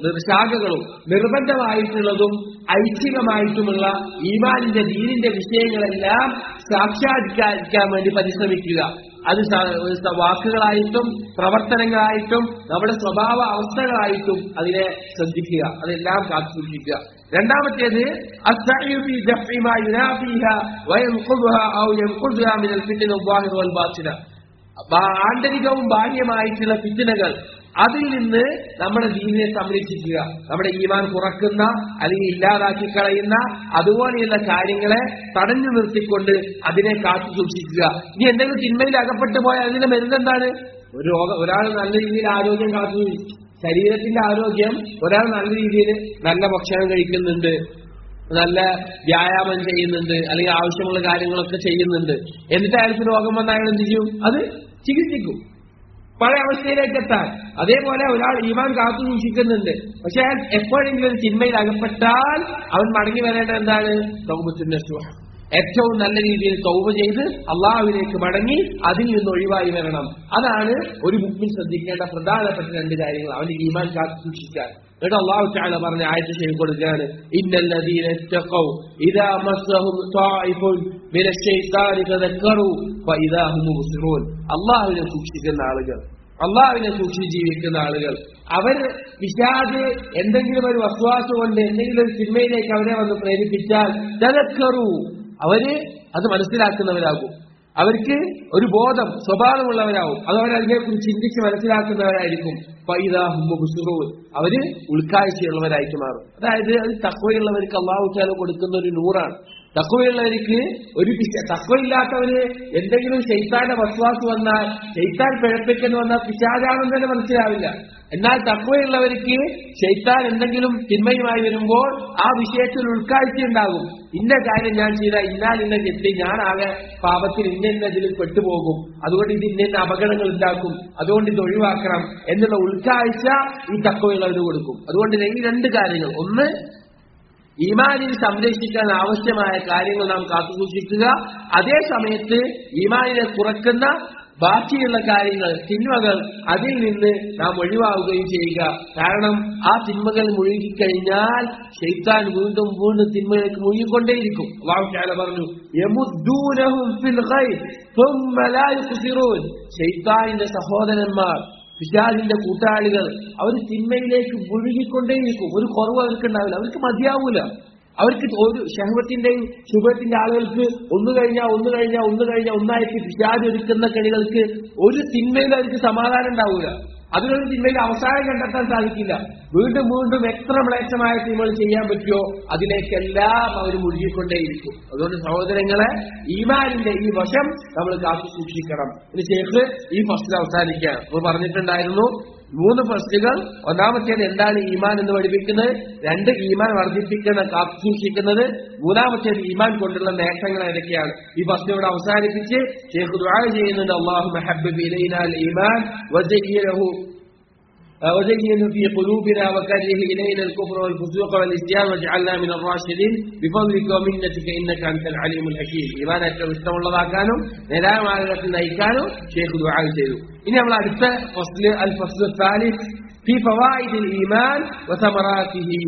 നിർബന്ധമായിട്ടുള്ളതും ഐച്ഛികമായിട്ടുമുള്ള ഈമാനിന്റെ ദീനിന്റെ വിഷയങ്ങളെല്ലാം സാക്ഷാത്കരിക്കാൻ വേണ്ടി പരിശ്രമിക്കുക. അത് വാക്കുകളായിട്ടും പ്രവർത്തനങ്ങളായിട്ടും നമ്മുടെ സ്വഭാവ അവസ്ഥകളായിട്ടും അതിനെ ശ്രദ്ധിക്കുക, അതെല്ലാം കാത്തു സൂക്ഷിക്കുക. രണ്ടാമത്തേത് അസ്സഅയു ഫീ ദഫഇ മാ യുനാഫിഹാ വ യൻഖുദുഹാ ഔ യൻഖുദുഹാ മിനൽ ഫിത്ന വൽ വൽ ബാത്തിന. ആന്തരികവും ബാഹ്യമായിട്ടുള്ള ഫിത്നകൾ, അതിൽ നിന്ന് നമ്മുടെ ദീനിനെ സംരക്ഷിക്കുക. നമ്മുടെ ഈമാൻ കുറക്കുന്ന അല്ലെങ്കിൽ ഇല്ലാതാക്കി കളയുന്ന അതുപോലെയുള്ള കാര്യങ്ങളെ തടഞ്ഞു നിർത്തിക്കൊണ്ട് അതിനെ കാത്തു സൂക്ഷിക്കുക. ഇനി എന്തെങ്കിലും തിന്മയിൽ അകപ്പെട്ടു പോയാൽ അതിന്റെ മരുന്നെന്താണ്? ഒരാൾ നല്ല രീതിയിൽ ആരോഗ്യം കാത്തു, ശരീരത്തിന്റെ ആരോഗ്യം, ഒരാൾ നല്ല രീതിയിൽ നല്ല ഭക്ഷണം കഴിക്കുന്നുണ്ട്, നല്ല വ്യായാമം ചെയ്യുന്നുണ്ട്, അല്ലെങ്കിൽ ആവശ്യമുള്ള കാര്യങ്ങളൊക്കെ ചെയ്യുന്നുണ്ട്, എന്നിട്ട് അയാൾക്ക് രോഗം വന്ന അയാൾ എന്ത് ചെയ്യും? അത് ചികിത്സിക്കും, പഴയ അവസ്ഥയിലേക്ക് എത്താൻ. അതേപോലെ ഒരാൾ ഈമാൻ കാത്തു സൂക്ഷിക്കുന്നുണ്ട്, പക്ഷെ അയാൾ എപ്പോഴെങ്കിലും ഒരു ചിന്മയിൽ അകപ്പെട്ടാൽ അവൻ മടങ്ങി വരേണ്ടത് എന്താണ്? തൗബത്തുൻ നസൂഹ. ഏറ്റവും നല്ല രീതിയിൽ തൗബ ചെയ്ത് അള്ളാഹുവിലേക്ക് മടങ്ങി അതിൽ നിന്ന് ഒഴിവായി വരണം. അതാണ് ഒരു മുഅ്മിൻ ശ്രദ്ധിക്കേണ്ട പ്രധാനപ്പെട്ട രണ്ട് കാര്യങ്ങൾ, അവന്റെ ഈമാൻ കാത്തു സൂക്ഷിക്കാൻ. എന്നിട്ട് അല്ലാഹു തആല പറഞ്ഞ ആയത്ത് ചെയ്തു കൊടുക്കുകയാണ്, ഇന്നല്ലദീന ഇത്തഖൗ ഇദാ മസ്സഹും ത്വാഇഫുൻ മിനശ് ശൈത്താനി തദക്കറു ഫഇദാ ഹും മുബ്സിറൂൻ. അല്ലാഹുവിനെ സൂക്ഷിക്കുന്ന ആളുകൾ, അള്ളാഹുവിനെ സൂക്ഷിച്ച് ജീവിക്കുന്ന ആളുകൾ, അവർ പിശാച് എന്തെങ്കിലും ഒരു വസ്വാസ് കൊണ്ട് എന്തെങ്കിലും ഒരു തിന്മയിലേക്ക് അവരെ വന്ന് പ്രേരിപ്പിച്ചാൽ തദക്കറു, അവര് അത് മനസ്സിലാക്കുന്നവരാകും, അവർക്ക് ഒരു ബോധം സ്വഭാവമുള്ളവരാകും, അത് അവരതിനെക്കുറിച്ച് ചിന്തിച്ച് മനസ്സിലാക്കുന്നവരായിരിക്കും. അവര് ഉൾക്കാഴ്ചയുള്ളവരായിട്ട് മാറും. അതായത് അത് തഖ്വയുള്ളവർക്ക് അല്ലാഹു തആല കൊടുക്കുന്ന ഒരു നൂറാണ്. തഖ്വയുള്ളവർക്ക് തഖ്വയില്ലാത്തവര് എന്തെങ്കിലും ശൈത്താന്റെ വസ്വാസ് വന്നാൽ, ശൈത്താൻ പിഴപ്പിക്കുന്നു വന്നാൽ പിശാചാണെന്ന് തന്നെ മനസ്സിലാവില്ല. എന്നാൽ തഖ്വയുള്ളവർക്ക് ശൈത്താൻ എന്തെങ്കിലും തിന്മയുമായി വരുമ്പോൾ ആ വിഷയത്തിൽ ഉൾക്കാഴ്ചയുണ്ടാകും. ഇന്ന കാര്യം ഞാൻ ചെയ്ത ഇന്ന ചെത്തി ഞാനാകെ പാപത്തിൽ ഇന്നതിൽ പെട്ടുപോകും, അതുകൊണ്ട് ഇത് ഇന്ന അപകടങ്ങൾ ഉണ്ടാക്കും, അതുകൊണ്ട് ഇത് ഒഴിവാക്കണം എന്നുള്ള ഉൾക്കാഴ്ച ഈ തഖ്വയുള്ളവർ കൊടുക്കും. അതുകൊണ്ട് ഈ രണ്ട് കാര്യങ്ങൾ, ഒന്ന് ഈമാനിനെ സംരക്ഷിക്കാൻ ആവശ്യമായ കാര്യങ്ങൾ നാം കാത്തുസൂക്ഷിക്കുക, അതേ സമയത്ത് ഈമാനിനെ കുറക്കുന്ന ബാക്കിയുള്ള കാര്യങ്ങൾ, തിന്മകൾ, അതിൽ നിന്ന് നാം ഒഴിവാകുകയും ചെയ്യുക. കാരണം ആ തിന്മകൾ മുഴുകിക്കഴിഞ്ഞാൽ ശൈത്താൻ വീണ്ടും വീണ്ടും തിന്മയിലേക്ക് മുഴുകിക്കൊണ്ടേയിരിക്കും. അല്ലാഹു തആല പറഞ്ഞു, യമുദ്ദൂനഹും ഫിൽ ഖൈർ സുമ്മ ലാ യുഖ്സിറൂൻ. ശൈത്താനിന്റെ സഹോദരന്മാർ, പിശാചിന്റെ കൂട്ടാളികൾ, അവർ തിന്മയിലേക്ക് മുഴുകിക്കൊണ്ടേയിരിക്കും. ഒരു കുറവ് അവർക്കുണ്ടാവില്ല, അവർക്ക് മതിയാവൂല. അവർക്ക് ഒരു ശഹവത്തിന്റെയും ശുഭത്തിന്റെ ആളുകൾക്ക് ഒന്ന് കഴിഞ്ഞാൽ ഒന്നായിട്ട് പിശാച് ഒരുക്കുന്ന കളികൾക്ക് ഒരു തിന്മയിൽ അവർക്ക് സമാധാനം ഉണ്ടാവൂല. അതിനൊരു തിന്മയിൽ അവസാനം കണ്ടെത്താൻ സാധിക്കില്ല. വീണ്ടും വീണ്ടും എത്ര മ്ലേച്ഛമായ തിന്മകൾ ചെയ്യാൻ പറ്റുമോ അതിലേക്കെല്ലാം അവർ മുഴുകിക്കൊണ്ടേയിരിക്കും. അതുകൊണ്ട് സഹോദരങ്ങളെ, ഈമാനിന്റെ ഈ വശം നമ്മൾ കാത്തു സൂക്ഷിക്കണം. ഇനി ശേഖ് ഈ ഫസ്റ്റിൽ അവസാനിക്കാൻ നമ്മൾ പറഞ്ഞിട്ടുണ്ടായിരുന്നു 3 ഫസ്റ്റുകൾ. ഒന്നാമത്തേത് എന്താണ് ഈമാൻ എന്ന് പഠിപ്പിക്കുന്നത്, 2 ഈമാൻ വർദ്ധിപ്പിക്കുന്ന കാത്തു സൂക്ഷിക്കുന്നത്, 3ാമത്തേത് ഈമാൻ കൊണ്ടുള്ള നേട്ടങ്ങൾ ഏതൊക്കെയാണ്. ഈ ഫസ്റ്റിനോട് അവസാനിപ്പിച്ച് ശൈഖ് ദുആ ചെയ്യുന്നുണ്ട്, അല്ലാഹുമ്മ ഹബ്ബിബ് ഇലൈനാൽ ഈമാൻ وزينه في قلوبنا وكره إلينا الكفر والفسوق والعصيان واجعلنا من الراشدين بفضلك ومنتك إنك أنت العليم الحكيم. ഈമാൻ ഏറ്റവും ഇഷ്ടമുള്ളതാക്കാനും നേരായ മാർഗ്ഗത്തിൽ നയിക്കാനും ശൈഖ് ദുആ ചെയ്തു. ഇനി നമ്മൾ അടുത്ത ഫസ്ല്, അൽ ഫസ്ലു സാലിസ് ഫീ ഫവായിദിൽ ഈമാൻ വസമറാത്തിഹി.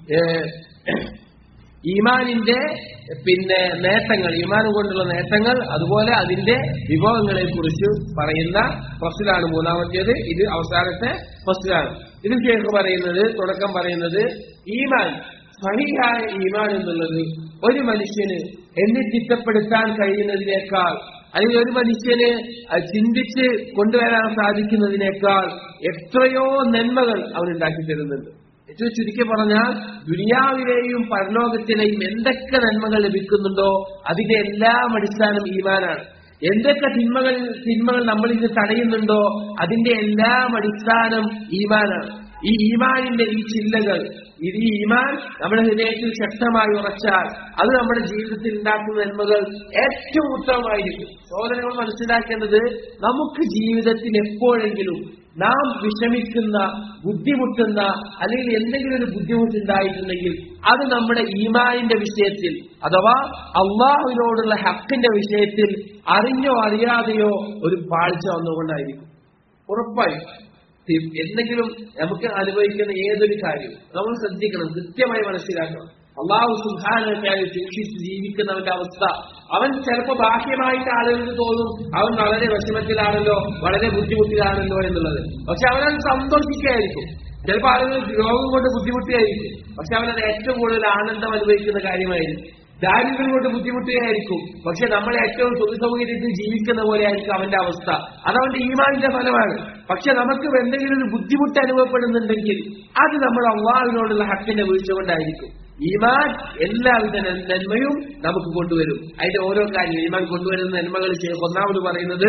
ഈമാനിന്റെ നേട്ടങ്ങൾ, ഈമാൻ കൊണ്ടുള്ള നേട്ടങ്ങൾ, അതുപോലെ അതിന്റെ വിഭവങ്ങളെ കുറിച്ച് പറയുന്ന ഫസ്ലാണ് 3ാമത്തേത്. ഇത് അവസാനത്തെ ഫസ്ലാണ്. ഇതിൽ ശേഖ് പറയുന്നത്, തുടക്കം പറയുന്നത്, ഈമാൻ, സഹീഹായ ഈമാൻ എന്നുള്ളത് ഒരു മനുഷ്യന് ചിട്ടപ്പെടുത്താൻ കഴിയുന്നതിനേക്കാൾ, അല്ലെങ്കിൽ ഒരു മനുഷ്യന് ചിന്തിച്ച് കൊണ്ടുവരാൻ സാധിക്കുന്നതിനേക്കാൾ എത്രയോ നന്മകൾ അവനുണ്ടാക്കി തരുന്നുണ്ട്. ഏറ്റവും ചുരുക്കി പറഞ്ഞാൽ ദുനിയാവിലെയും പരലോകത്തിലെയും എന്തൊക്കെ നന്മകൾ ലഭിക്കുന്നുണ്ടോ അതിന്റെ എല്ലാം അടിസ്ഥാനം ഈമാനാണ്. എന്തൊക്കെ തിന്മകൾ നമ്മൾ ഇന്ന് തടയുന്നുണ്ടോ അതിന്റെ എല്ലാം അടിസ്ഥാനം ഈമാനാണ്. ഈ ഈമാനിന്റെ ഈ ചില്ലകൾ, ഈ ഈമാൻ നമ്മുടെ ഹൃദയത്തിൽ ശക്തമായി ഉറച്ചാൽ അത് നമ്മുടെ ജീവിതത്തിൽ ഉണ്ടാക്കുന്ന നന്മകൾ ഏറ്റവും ഉത്തമമായിരിക്കും. സഹോദരങ്ങൾ മനസ്സിലാക്കേണ്ടത്, നമുക്ക് ജീവിതത്തിൽ എപ്പോഴെങ്കിലും നാം വിഷമിക്കുന്ന, ബുദ്ധിമുട്ടുന്ന, അല്ലെങ്കിൽ എന്തെങ്കിലും ഒരു ബുദ്ധിമുട്ടുണ്ടായിട്ടുണ്ടെങ്കിൽ അത് നമ്മുടെ ഈമാനിന്റെ വിഷയത്തിൽ, അഥവാ അള്ളാഹുവിനോടുള്ള ഹക്കിന്റെ വിഷയത്തിൽ അറിഞ്ഞോ അറിയാതെയോ ഒരു പാഴ്ച വന്നുകൊണ്ടായിരിക്കും. ഉറപ്പായും എന്തെങ്കിലും നമുക്ക് അനുഭവിക്കുന്ന ഏതൊരു കാര്യവും നമ്മൾ ശ്രദ്ധിക്കണം, കൃത്യമായി മനസ്സിലാക്കണം. അല്ലാഹു സുബ്ഹാനഹു വ തആല സൂക്ഷിച്ച് ജീവിക്കുന്നവന്റെ അവസ്ഥ, അവൻ ചിലപ്പോൾ ബാഹ്യമായിട്ട് ആളുകൾക്ക് തോന്നും അവൻ വളരെ വിഷമത്തിലാണല്ലോ, വളരെ ബുദ്ധിമുട്ടിലാണല്ലോ എന്നുള്ളത്. പക്ഷെ അവനത് സന്തോഷിക്കുകയായിരിക്കും. ചിലപ്പോൾ ആളുകൾ രോഗം കൊണ്ട് ബുദ്ധിമുട്ടിയായിരിക്കും, പക്ഷെ അവനത് ഏറ്റവും കൂടുതൽ ആനന്ദം അനുഭവിക്കുന്ന കാര്യമായിരിക്കും. ദാരിദ്ര്യം കൊണ്ട് ബുദ്ധിമുട്ടുകയായിരിക്കും, പക്ഷെ നമ്മൾ ഏറ്റവും സുഖസൗകര്യത്തിൽ ജീവിക്കുന്ന പോലെ ആയിരിക്കും അവന്റെ അവസ്ഥ. അതവന്റെ ഈമാനിന്റെ ഫലമാണ്. പക്ഷെ നമുക്ക് എന്തെങ്കിലും ഒരു ബുദ്ധിമുട്ട് അനുഭവപ്പെടുന്നുണ്ടെങ്കിൽ അത് നമ്മൾ അള്ളാഹുവിനോടുള്ള ഹക്കിന്റെ വീഴ്ച കൊണ്ടായിരിക്കും. ഈമാൻ എല്ലാവിധ നന്മയും നമുക്ക് കൊണ്ടുവരും. അതിന്റെ ഓരോ കാര്യം ഈമാൻ കൊണ്ടുവരുന്ന നന്മകൾ ഒന്നാമത് പറയുന്നത്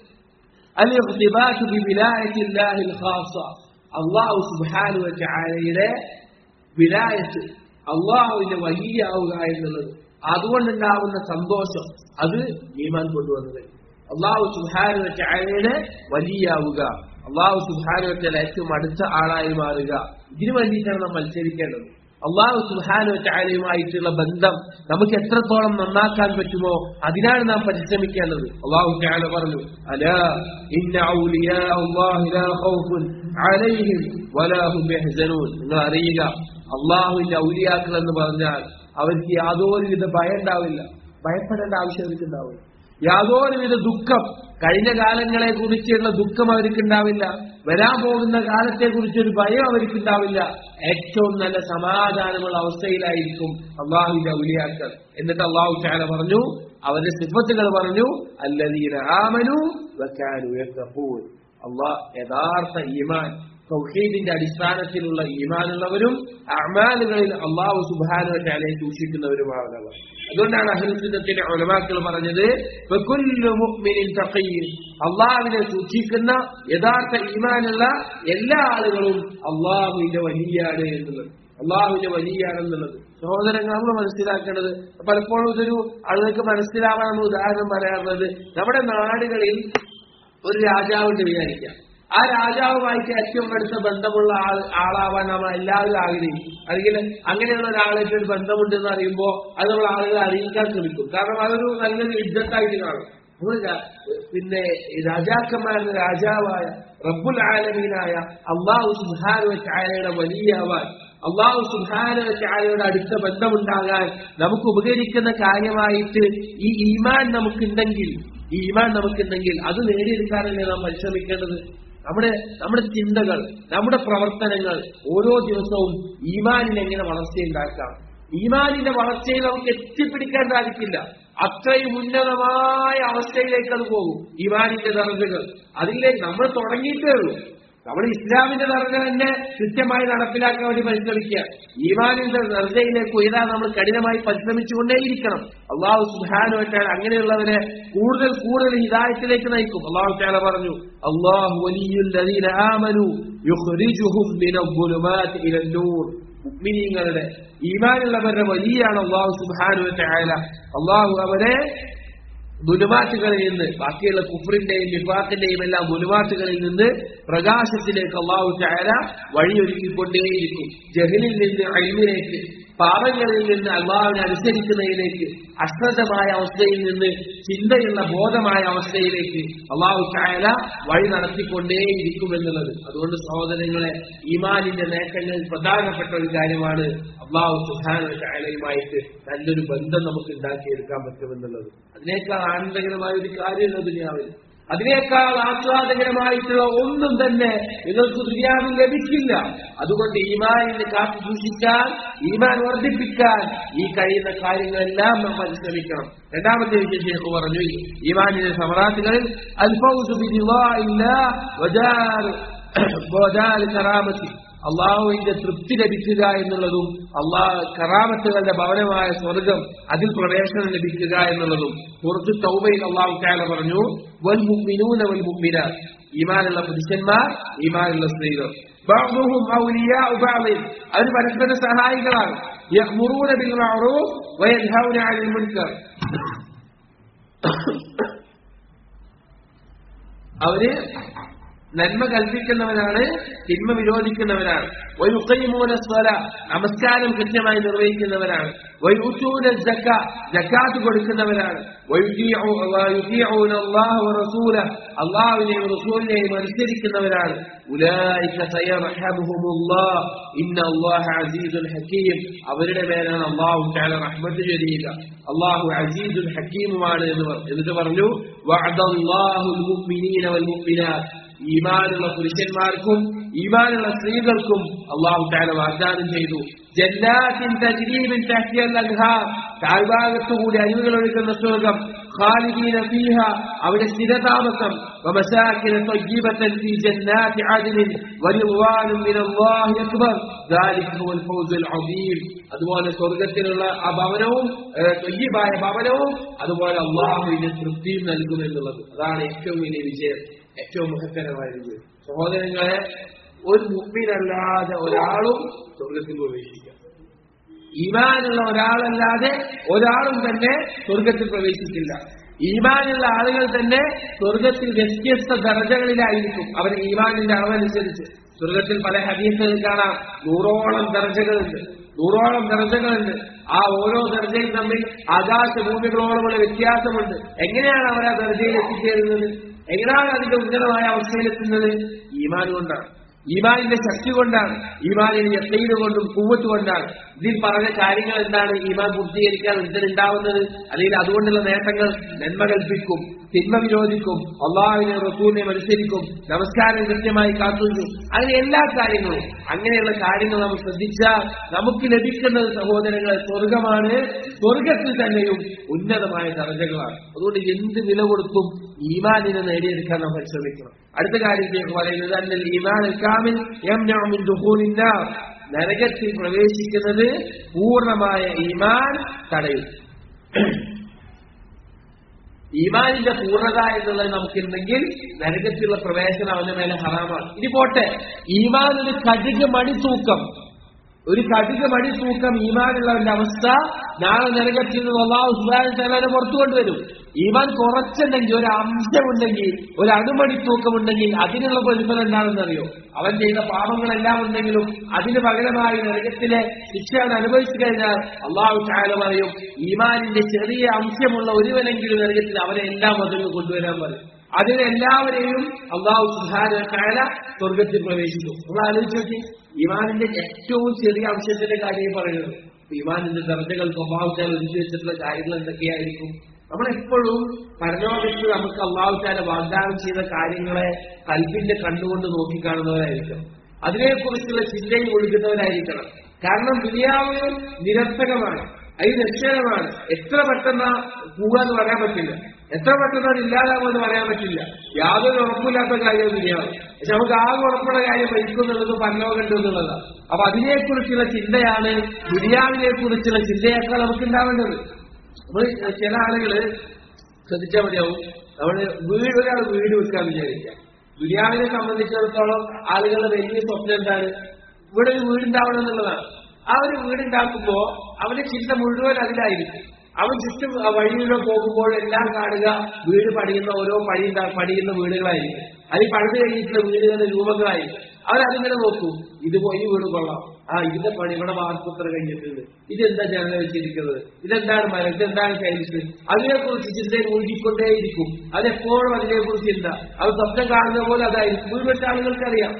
അൽ-ഇഖ്തിബാതു ബിവിലായത്തില്ലാഹിൽ ഖാസ്സ, അല്ലാഹു സുബ്ഹാനഹു വ തആലയുടെ വിലായത്ത്, അള്ളാഹുവിന്റെ വലിയാവുക എന്നുള്ളത്, അതുകൊണ്ടുണ്ടാവുന്ന സന്തോഷം, അത് ഈമാൻ കൊണ്ടുവന്നത്. അല്ലാഹു സുബ്ഹാനഹു വ തആലയുടെ വലിയാവുക, അല്ലാഹു സുബ്ഹാനഹു വ തആല ഏറ്റവും അടുത്ത ആളായി മാറുക. ഇതിനു വേണ്ടിയിട്ടാണ് നാം മത്സരിക്കേണ്ടത്. അല്ലാഹു സുബ്ഹാനഹു വ തആലയുമായിട്ടുള്ള ബന്ധം നമുക്ക് എത്രത്തോളം നന്നാക്കാൻ പറ്റുമോ അതിനാണ് നാം പരിശ്രമിക്കേണ്ടത്. അല്ലാഹു തആല പറഞ്ഞു, അലാ ഇന്ന ഔലിയാ അല്ലാഹി ലാ ഖൗഫുൻ അലൈഹിം വലാ ഹും യഹ്സനൂൻ. നിങ്ങൾ അറിയുക, അള്ളാഹുവിന്റെ ഔലിയാക്കൾ എന്ന് പറഞ്ഞാൽ അവർക്ക് യാതൊരുവിധ ഭയം ഉണ്ടാവില്ല, ഭയപ്പെടേണ്ട ആവശ്യം അവർക്ക് ഉണ്ടാവില്ല. യാതൊരുവിധ ദുഃഖം, കഴിഞ്ഞ കാലങ്ങളെ കുറിച്ചുള്ള ദുഃഖം അവർക്കുണ്ടാവില്ല, വരാൻ പോകുന്ന കാലത്തെ കുറിച്ചൊരു ഭയം അവർക്കുണ്ടാവില്ല. ഏറ്റവും നല്ല സമാധാനമുള്ള അവസ്ഥയിലായിരിക്കും അള്ളാഹുവിന്റെ ഔലിയാക്കൾ. എന്നിട്ട് അള്ളാഹു തആല പറഞ്ഞു, അവരുടെ സിഫത്തുകൾ പറഞ്ഞു, അല്ലദീന ആമനു വകാനൂ യത്തഖൂൻ. അള്ളാഹ് യഥാർത്ഥ ഈമാൻ, തൗഹീദിന്റെ അടിസ്ഥാനത്തിലുള്ള ഈമാനുള്ളവരും അഅ്മാലുകളിൽ അല്ലാഹു സുബ്ഹാനഹു വ തആലയെ സൂക്ഷിക്കുന്നവരുമാണവർ. അതുകൊണ്ടാണ് അഹ്ലുൽ സുന്നത്തിന്റെ ഉലമാക്കൾ പറഞ്ഞത്, ഫകുല്ലു മുഅ്മിനിൻ തഖിയ്യ്, അല്ലാഹുവിനെ സൂക്ഷിക്കുന്ന യഥാർത്ഥ ഈമാനുള്ള എല്ലാ ആളുകളും അല്ലാഹുവിന്റെ വലിയാണ് എന്നുള്ളത്, അല്ലാഹുവിന്റെ വലിയാണെന്നുള്ളത്. സഹോദരങ്ങൾ, നമ്മൾ മനസ്സിലാക്കേണ്ടത്, പലപ്പോഴും ഇതൊരു ആളുകൾക്ക് മനസ്സിലാവാനുള്ള ഉദാഹരണം പറയാറുള്ളത്, നമ്മുടെ നാടുകളിൽ ഒരു രാജാവിന്റെ വിചാരിക്കാം. ആ രാജാവുമായിട്ട് ഏറ്റവും അടുത്ത ബന്ധമുള്ള ആളാവാൻ നമ്മൾ എല്ലാവരും ആഗ്രഹിക്കും. അല്ലെങ്കിൽ അങ്ങനെയുള്ള ഒരാളായിട്ട് ഒരു ബന്ധമുണ്ടെന്ന് അറിയുമ്പോൾ അത് നമ്മൾ ആളുകളെ അറിയിക്കാൻ ശ്രമിക്കും. കാരണം അതൊരു നല്ലൊരു ഇജ്ജത്തായിട്ട് കാണും. പിന്നെ രാജാക്കന്മാരുടെ രാജാവായ റബ്ബുൽ ആലമീനായ അല്ലാഹു സുബ്ഹാനഹു വ തആലയുടെ വലിയവാൻ, അല്ലാഹു സുബ്ഹാനഹു വ തആലയുടെ അടുത്ത ബന്ധമുണ്ടാകാൻ നമുക്ക് ഉപകരിക്കുന്ന കാര്യമായിട്ട് ഈ ഈമാൻ നമുക്കുണ്ടെങ്കിൽ അത് നേടിയെടുക്കാനല്ലേ നാം പരിശ്രമിക്കേണ്ടത്. നമ്മുടെ ചിന്തകൾ, നമ്മുടെ പ്രവർത്തനങ്ങൾ ഓരോ ദിവസവും ഈമാനിനെ എങ്ങനെ വളർച്ചയുണ്ടാക്കാം. ഈമാനിന്റെ വളർച്ചയിൽ നമുക്ക് എത്തിപ്പിടിക്കാൻ സാധിക്കില്ല. അത്രയും ഉന്നതമായ അവസ്ഥയിലേക്ക് അത് പോകും. ഈമാനിന്റെ ദർജകൾ അതിലേക്ക് നമ്മൾ തുടങ്ങിയിട്ടേ ഉള്ളൂ. നമ്മൾ ഇസ്ലാമിന്റെ ദർജ തന്നെ കൃത്യമായി നടപ്പിലാക്കാൻ വേണ്ടി പരിശ്രമിക്കുക. ഈമാനിന്റെ ദർജയിലേക്ക് ഉയരാൻ നമ്മൾ കഠിനമായി പരിശ്രമിച്ചുകൊണ്ടേയിരിക്കണം. അല്ലാഹു സുബ്ഹാനഹു വ തആല അങ്ങനെയുള്ളവരെ കൂടുതൽ ഹിദായത്തിലേക്ക് നയിക്കും. അല്ലാഹു തആല പറഞ്ഞു, അല്ലാഹു വലിയുൽ ലദീന ആമനു യുഖ്രിജുഹും മിനൽ-ളുലുമാതി ഇലൻ-നൂർ. മുഅ്മിനീങ്ങളുടെ, ഈമാനുള്ളവരുടെ വലിയാണ് അല്ലാഹു സുബ്ഹാനഹു വ തആല. അല്ലാഹു അവരെ ദുലുമാറ്റുകളിൽ നിന്ന്, ബാക്കിയുള്ള കുഫ്റിന്റെയും നിഫാഖിന്റെയും എല്ലാം ദുലുമാറ്റുകളിൽ നിന്ന് പ്രകാശത്തിലേക്ക് അല്ലാഹു തആല വഴിയൊരുക്കിക്കൊണ്ടേയിരിക്കും. ജഹലിൽ നിന്ന് ഇൽമിലേക്ക്, പാപങ്ങളിൽ നിന്ന് അല്ലാഹുവിനെ അനുസരിക്കുന്നതിലേക്ക്, അശ്രദ്ധമായ അവസ്ഥയിൽ നിന്ന് ചിന്തയുള്ള ബോധമായ അവസ്ഥയിലേക്ക് അല്ലാഹു തആല വഴി നടത്തിക്കൊണ്ടേയിരിക്കുമെന്നുള്ളത്. അതുകൊണ്ട് സഹോദരങ്ങളെ, ഈമാനിന്റെ നേട്ടങ്ങളിൽ പ്രധാനപ്പെട്ട ഒരു കാര്യമാണ് അല്ലാഹു സുബ്ഹാനഹു വ തആലയുമായിട്ട് നല്ലൊരു ബന്ധം നമുക്ക് ഉണ്ടാക്കിയെടുക്കാൻ പറ്റുമെന്നുള്ളത്. അതിനേക്കാൾ ആനന്ദകരമായ ഒരു കാര്യമുള്ള ദുനിയാവിൽ, അതിനേക്കാൾ ആസ്വാദകരമായിട്ടുള്ള ഒന്നും തന്നെ നിങ്ങൾക്ക് ദുനിയാവിൽ ലഭിക്കില്ല. അതുകൊണ്ട് ഈമാനിനെ കാത്തു സൂക്ഷിക്കാൻ, ഈമാൻ വർദ്ധിപ്പിക്കാൻ ഈ കഴിയുന്ന കാര്യങ്ങളെല്ലാം നാം പരിശ്രമിക്കണം. രണ്ടാമത്തെ വിഷയം ശൈഖ് പറഞ്ഞു, ഈമാനിന്റെ സമറാത്തുകളിൽ അൽ ഫൗസു ബിറിളാഇല്ലാഹ് വദാർ കറാമത്തി, അള്ളാഹുവിന്റെ തൃപ്തി ലഭിക്കുക എന്നുള്ളതും കറാമത്തുകളുടെ ഭവനമായ സ്വർഗം, അതിൽ പ്രവേശനം ലഭിക്കുക എന്നുള്ളതും. സൂറത്തുൽ തൗബയിൽ അല്ലാഹു തആല പറഞ്ഞു, വൽ മുഅ്മിനൂന വൽ മുഅ്മിനാത്ത്, ഈമാനുള്ള പുരുഷന്മാർ, ഈമാനുള്ള സ്ത്രീകൾ, ബഅ്ദുഹും ഔലിയാഉ ബഅ്ദിൻ, അവർ പരസ്പര സഹായികളാണ്. യഅ്മുറൂന ബിൽ മഅറൂഫ് വയൻഹൗന അനിൽ മുൻകർ, അവര് നന്മ കൽപ്പിക്കുന്നവരാണ്, തിന്മ വിരോധിക്കുന്നവരാണ്. വയുഖീമൂന സ്വലാത്ത്, നമസ്കാരം കൃത്യമായി നിർവഹിക്കുന്നവരാണ്. വയുഊതൂന സക്കാത്ത്, സക്കാത്ത് കൊടുക്കുന്നവരാണ്. വയുതീഊന അല്ലാഹ വറസൂലഹു, അല്ലാഹുവിനെയും റസൂലിനെയും അനുസരിക്കുന്നവരാണ്. ഉലൈക സയർഹമുഹുമുല്ലാഹ് ഇന്നല്ലാഹ അസീസുൽ ഹകീം, അവരുടെ മേലാണ് അല്ലാഹു തആല റഹ്മത്ത് ചൊരിയുക. അല്ലാഹു അസീസുൽ ഹകീമുമാണ് എന്നിട്ട് പറഞ്ഞു, വഅദല്ലാഹുൽ മുഅ്മിനീന വൽ മുഅ്മിനാത്ത്, ഈമാനുള്ള പുരുഷന്മാർക്കും ഈമാനുള്ള സ്ത്രീകൾക്കും അല്ലാഹു തആല വാഗ്ദാനം ചെയ്തു, ജന്നാത്തിൻ തജ്രീ മിൻ തഹ്തിഹൽ അൻഹാർ, താഴ്ഭാഗത്തുകൂടി അരുവികൾ ഒഴുകുന്ന സ്വർഗം, ഖാലിദീന ഫീഹ, അവിടെ സ്ഥിരതാമസം, വമസാകിന തയ്യിബതൻ ഫീ ജന്നാത്തി അദ്നിൻ വറിദ്വാനും മിനല്ലാഹി അക്ബർ ദാലിക ഹുവൽ ഫൗസുൽ അദീം. അതുപോലെ സ്വർഗത്തിലുള്ള ആ ഭവനവും തയ്യിബായ ഭവനവും അതുപോലെ അല്ലാഹുവിന്റെ തൃപ്തിയും നൽകുമെന്നുള്ളത്, അതാണ് ഏറ്റവും വലിയ വിജയം, ഏറ്റവും മഹത്തരമായ വിജയം. സഹോദരങ്ങളെ, ഒരു മുഅ്മിനല്ലാതെ ഒരാളും സ്വർഗത്തിൽ പ്രവേശിക്കാം. ഈമാനുള്ള ഒരാളല്ലാതെ ഒരാളും തന്നെ സ്വർഗത്തിൽ പ്രവേശിക്കില്ല. ഈമാനുള്ള ആളുകൾ തന്നെ സ്വർഗത്തിൽ വ്യത്യസ്ത ദർജകളിലായിരിക്കും അവരുടെ ഈമാനിന്റെ അളവനുസരിച്ച്. സ്വർഗത്തിൽ പല ഹദീസുകൾ കാണാം, 100ഓളം ദർജകളുണ്ട്. ആ ഓരോ ദർജയും തമ്മിൽ ആകാശഭൂമികളോളമുള്ള വ്യത്യാസമുണ്ട്. എങ്ങനെയാണ് അവർ ആ ദർജയിൽ എത്തിച്ചേരുന്നത്? എങ്ങനെയാണ് അതിന്റെ ഉന്നതമായ അവസ്ഥയിലെത്തുന്നത്? ഈമാൻ കൊണ്ടാണ്. ഈമാനിന്റെ ശക്തി കൊണ്ടാണ്, ഈമാനിന്റെ യഖീന് കൊണ്ടും ഖുവ്വത്ത് കൊണ്ടാണ്. ഇതിൽ പറഞ്ഞ കാര്യങ്ങൾ എന്താണ്? ഈമാൻ പൂർത്തീകരിക്കാൻ എന്തിനുണ്ടാവുന്നത്, അല്ലെങ്കിൽ അതുകൊണ്ടുള്ള നേട്ടങ്ങൾ: നന്മ കൽപ്പിക്കും, തിന്മ വിരോധിക്കും, അള്ളാഹുവിനെ റസൂലിനെ അനുസരിക്കും, നമസ്കാരം കൃത്യമായി കാത്തുവയ്ക്കും, അങ്ങനെ എല്ലാ കാര്യങ്ങളും. അങ്ങനെയുള്ള കാര്യങ്ങൾ നമ്മൾ ശ്രദ്ധിച്ചാൽ നമുക്ക് ലഭിക്കുന്നത് സഹോദരങ്ങളെ സ്വർഗമാണ്. സ്വർഗത്തിൽ തന്നെയും ഉന്നതമായ ദർജകളാണ്. അതുകൊണ്ട് എന്ത് വില കൊടുത്തും ഈമാനിനെ നേടിയെടുക്കാൻ നമ്മൾ പരിശ്രമിക്കണം. അടുത്ത കാര്യത്തിലേക്ക് പറയുന്നത് അന്നൽ ഈമാൻ കാമിൽ യംനഉ മിൻ ദുഖൂലിൻ നാർ, നരകത്തിൽ പ്രവേശിക്കുന്നത് പൂർണ്ണമായ ഈമാൻ തടയും. ഈമാനിന്റെ പൂർണ്ണത എന്നുള്ളത് നമുക്കുണ്ടെങ്കിൽ നരകത്തിലുള്ള പ്രവേശനം അവന്റെ മേലെ ഹറാമാണ്. ഇനി പോട്ടെ, ഈമാൻ ഒരു കടുക് മണി തൂക്കം ഈമാനുള്ളവന്റെ അവസ്ഥ നാളെ നരകത്തിൽ നിന്ന് അല്ലാഹു സുബ്ഹാനഹു വ തആല പുറത്തു കൊണ്ടുവരും. ഈമാൻ കുറച്ചുണ്ടെങ്കിൽ, ഒരു അംശമുണ്ടെങ്കിൽ, ഒരു അണുമണി തൂക്കമുണ്ടെങ്കിൽ അതിനുള്ള പ്രതിഫലം എന്താണെന്നറിയോ? അവൻ ചെയ്ത പാപങ്ങളെല്ലാം ഉണ്ടെങ്കിലും അതിന് പകരമായി നരകത്തിലെ ശിക്ഷ അനുഭവിച്ചു കഴിഞ്ഞാൽ അല്ലാഹു തആല പറയും, ഈമാനിന്റെ ചെറിയ അംശമുള്ള ഒരുവനെങ്കിലും നരകത്തിൽ അവരെ എല്ലാം അതിന് കൊണ്ടുവരാൻ പറയും. അതിനെല്ലാവരെയും അല്ലാഹു സുബ്ഹാനഹു വ തആല സ്വർഗത്തിൽ പ്രവേശിക്കും. നമ്മൾ ആലോചിച്ച് നോക്കി, ഈമാനിന്റെ ഏറ്റവും ചെറിയ അംശത്തിന്റെ കാര്യം പറയുന്നത്. ഈമാനിന്റെ ദർജകൾ അല്ലാഹു തആല ഒരുക്കി വെച്ചിട്ടുള്ള കാര്യങ്ങൾ എന്തൊക്കെയായിരിക്കും? നമ്മളെപ്പോഴും പരലോകത്ത് നമുക്ക് അല്ലാഹു തആല വാഗ്ദാനം ചെയ്ത കാര്യങ്ങളെ കൽബിന്റെ കണ്ണുകൊണ്ട് നോക്കിക്കാണുന്നവരായിരിക്കണം. അതിനെക്കുറിച്ചുള്ള ചിന്തയിൽ ഒഴുകുന്നവരായിരിക്കണം. കാരണം ദുനിയാവ് നിരർത്ഥകമാണ്, അത് നിശ്ചയമാണ്. എത്ര പെട്ടെന്ന് പോവാന്ന് പറയാൻ പറ്റില്ല, എത്ര പെട്ടെന്ന് അത് ഇല്ലാതാകുമെന്ന് പറയാൻ പറ്റില്ല. യാതൊരു ഉറപ്പില്ലാത്ത കാര്യവും ദുനിയാവ്. പക്ഷെ നമുക്ക് ആകെ ഉറപ്പുള്ള കാര്യം മരിക്കുന്നുള്ളത് പരലോകമുണ്ട് എന്നുള്ളതാണ്. അപ്പൊ അതിനെക്കുറിച്ചുള്ള ചിന്തയാണ് ദുനിയാവിനെ കുറിച്ചുള്ള ചിന്തയേക്കാൾ നമുക്ക് ഉണ്ടാവേണ്ടത്. നമ്മൾ ചില ആളുകള് ശ്രദ്ധിച്ചാൽ മതിയാവും, ഒരാൾ വീട് വെക്കാൻ വിചാരിക്കാം. ദുനിയാവിനെ സംബന്ധിച്ചിടത്തോളം ആളുകളുടെ വലിയ സ്വപ്നം എന്താണ്? ഇവിടെ ഒരു വീടുണ്ടാവണം എന്നുള്ളതാണ്. ആ ഒരു വീടുണ്ടാക്കുമ്പോ അവന്റെ ചിന്ത മുഴുവൻ അതിലായിരിക്കും. അവൻ ചുറ്റും വഴിയിലൂടെ പോകുമ്പോൾ എല്ലാം കാണുക വീട് പണിയുന്ന ഓരോ പണിയുന്ന വീടുകളായിരിക്കും. അത് പണിത് കഴിഞ്ഞിട്ടുള്ള വീടുകളുടെ രൂപങ്ങളായിരിക്കും. അവരതിങ്ങനെ നോക്കൂ, ഈ വീട് കൊള്ളാം, ഇതിന്റെ പണി ഇവിടെ വാർത്തത്ര കഴിഞ്ഞിട്ടുണ്ട്, ഇതെന്താ ജനല വെച്ചിരിക്കുന്നത്, ഇതെന്താണ് മരം, ഇതെന്താണ് ടൈൽസ്, അതിനെക്കുറിച്ച് ചിന്തയിൽ ഊഹിക്കൊണ്ടേയിരിക്കും. അതെപ്പോഴും അതിനെക്കുറിച്ച് ചിന്ത. അത് സ്വപ്നം കാണുന്ന പോലെ അതായിരിക്കും. വീട് വെച്ച ആളുകൾക്കറിയാം,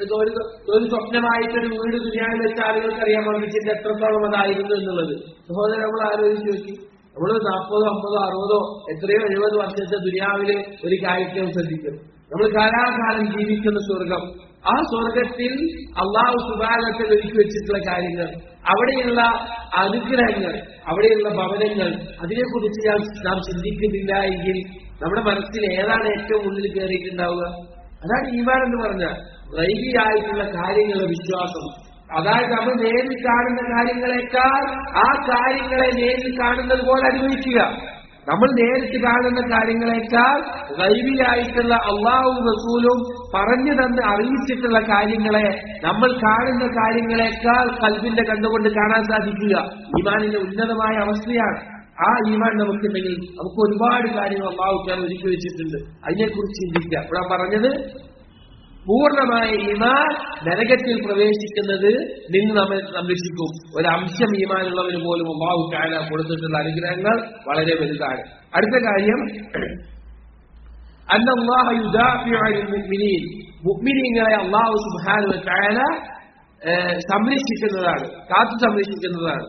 ഒരു സ്വപ്നമായിട്ടൊരു വീട് ദുനിയാവിൽ വെച്ച ആളുകൾക്കറിയാം അവരുടെ ചിന്ത എത്രത്തോളം അതായിരുന്നു എന്നുള്ളത്. സഹോദരൻ, നമ്മൾ ആലോചിച്ച് നോക്കി, നമ്മൾ 40, 50, 60 എത്രയോ 70 വർഷത്തെ ദുനിയാവിലെ ഒരു കാര്യത്തെ ശ്രദ്ധിക്കും. നമ്മൾ കാലാകാലം ജീവിക്കുന്ന സ്വർഗം, ആ സ്വർഗത്തിൽ അല്ലാഹു സുബ്ഹാനഹു വ തആല ഒരുക്കി വെച്ചിട്ടുള്ള കാര്യങ്ങൾ, അവിടെയുള്ള അനുഗ്രഹങ്ങൾ, അവിടെയുള്ള ഭവനങ്ങൾ, അതിനെക്കുറിച്ച് നാം ചിന്തിക്കുന്നില്ല എങ്കിൽ നമ്മുടെ മനസ്സിൽ ഏതാണ് ഏറ്റവും ഉള്ളിൽ കയറിയിട്ടുണ്ടാവുക? അതാണ് ഈമാൻ എന്ന് പറഞ്ഞാൽ ഗൈബിയായിട്ടുള്ള കാര്യങ്ങളുടെ വിശ്വാസം. അതായത് നമ്മൾ നേരിൽ കാണുന്ന കാര്യങ്ങളെക്കാൾ ആ കാര്യങ്ങളെ നേരിൽ കാണുന്നത് പോലെ അനുഭവിക്കുക. നമ്മൾ നേരിട്ട് കാണുന്ന കാര്യങ്ങളെക്കാൾ ഗൈബിയായിട്ടുള്ള അള്ളാഹുവും റസൂലും പറഞ്ഞു തന്ന് അറിയിച്ചിട്ടുള്ള കാര്യങ്ങളെ നമ്മൾ കാണുന്ന കാര്യങ്ങളെക്കാൾ ഖൽബിന്റെ കണ്ണുകൊണ്ട് കാണാൻ സാധിക്കുക ഈമാനിന്റെ ഉന്നതമായ അവസ്ഥയാണ്. ആ ഈമാൻ നമുക്കുണ്ടെങ്കിൽ നമുക്ക് ഒരുപാട് കാര്യങ്ങൾ അല്ലാഹു തആല ഒരുക്കി വെച്ചിട്ടുണ്ട്. അതിനെക്കുറിച്ച് ചിന്തിക്കുക. ഇവിടെ പറഞ്ഞത് പൂർണ്ണമായ ഈമാൻ നരകത്തിൽ പ്രവേശിക്കുന്നത് നിന്ന് നമ്മെ സംരക്ഷിക്കും. ഒരംശം ഈമാനുള്ളവന് പോലും അല്ലാഹു തആല കൊടുത്തിട്ടുള്ള അനുഗ്രഹങ്ങൾ വളരെ വലുതാണ്. അടുത്ത കാര്യം, അന്നല്ലാഹു യുദാഫിഉ അനിൽ മുഅ്മിനീൻ, മുഅ്മിനീങ്ങളെ അല്ലാഹു സുബ്ഹാനഹു വ തആല സംരക്ഷിക്കുന്നതാണ്, കാത്തു സംരക്ഷിക്കുന്നതാണ്.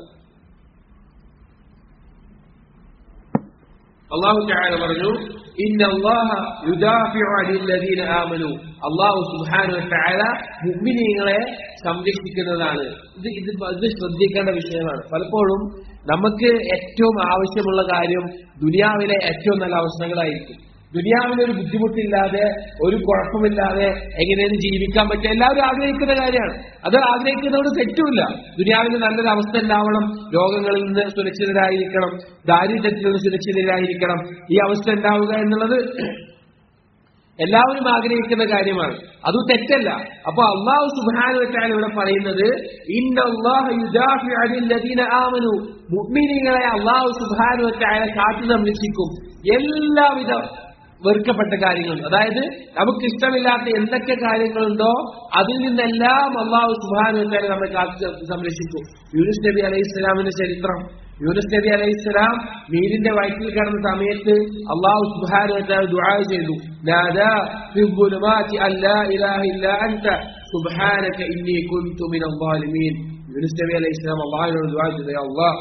അല്ലാഹു തആല പറഞ്ഞു, ഇന്നല്ലാഹ യുദാഫിഉ അനിൽ ലദീന ആമനു, അല്ലാഹു സുബ്ഹാനഹു വ തആല മുഅ്മിനീങ്ങളെ സംരക്ഷിക്കുന്നതാണ്. ഇത് ശ്രദ്ധിക്കേണ്ട വിഷയമാണ്. പലപ്പോഴും നമുക്ക് ഏറ്റവും ആവശ്യമുള്ള കാര്യം ദുനിയാവിലെ ഏറ്റവും നല്ല അവസ്ഥകളായിരിക്കും. ദുനിയാവിലൊരു ബുദ്ധിമുട്ടില്ലാതെ ഒരു കുഴപ്പമില്ലാതെ എങ്ങനെയും ജീവിക്കാൻ പറ്റുക എല്ലാവരും ആഗ്രഹിക്കുന്ന കാര്യമാണ്. അത് ആഗ്രഹിക്കുന്നതോട് തെറ്റുമില്ല. ദുനിയാവിന് നല്ലൊരു അവസ്ഥ ഉണ്ടാവണം, രോഗങ്ങളിൽ നിന്ന് സുരക്ഷിതരായിരിക്കണം, ദാരിദ്ര്യത്തിൽ നിന്ന് സുരക്ഷിതരായിരിക്കണം. ഈ അവസ്ഥ ഉണ്ടാവുക എന്നുള്ളത് എല്ലാവരും ആഗ്രഹിക്കുന്ന കാര്യമാണ്. അത് തെറ്റല്ല. അപ്പൊ അല്ലാഹു സുബ്ഹാനഹു വ തആല ഇവിടെ പറയുന്നത്, ഇന്നല്ലാഹ യുദാഫിഉ അനിൽ ലദീന ആമനു, മുഅ്മിനീങ്ങളെ അല്ലാഹു സുബ്ഹാനഹു വ തആല കാത്തു സംരക്ഷിക്കും എല്ലാവിധ വെറുക്കപ്പെട്ട കാര്യങ്ങൾ. അതായത് നമുക്ക് ഇഷ്ടമില്ലാത്ത എന്തൊക്കെ കാര്യങ്ങളുണ്ടോ അതിൽ നിന്നെല്ലാം അല്ലാഹു സുബ്ഹാനഹു വ തആല നമ്മെ കാത്തു സംരക്ഷിക്കും. യൂനുസ് നബി അലൈഹിസ്സലാമിന്റെ ചരിത്രം, യൂനുസ് നബി അലൈഹിസ്സലാം മീനിന്റെ വയറ്റിൽ കിടന്ന സമയത്ത് അല്ലാഹു സുബ്ഹാനഹു വ തആല ദുആ ചെയ്തു, നാദാ ഫി ദുലുമാതി അല്ലാ ഇലാഹ ഇല്ലാ അൻത സുബ്ഹാനക ഇന്നി കുൻതു മിനൽ ളാലിമീൻ. യൂനുസ് നബി അലൈഹി സ്വലാം അല്ലാഹുവിനോട് ദുആ ചെയ്തു, യാ അല്ലാഹ്,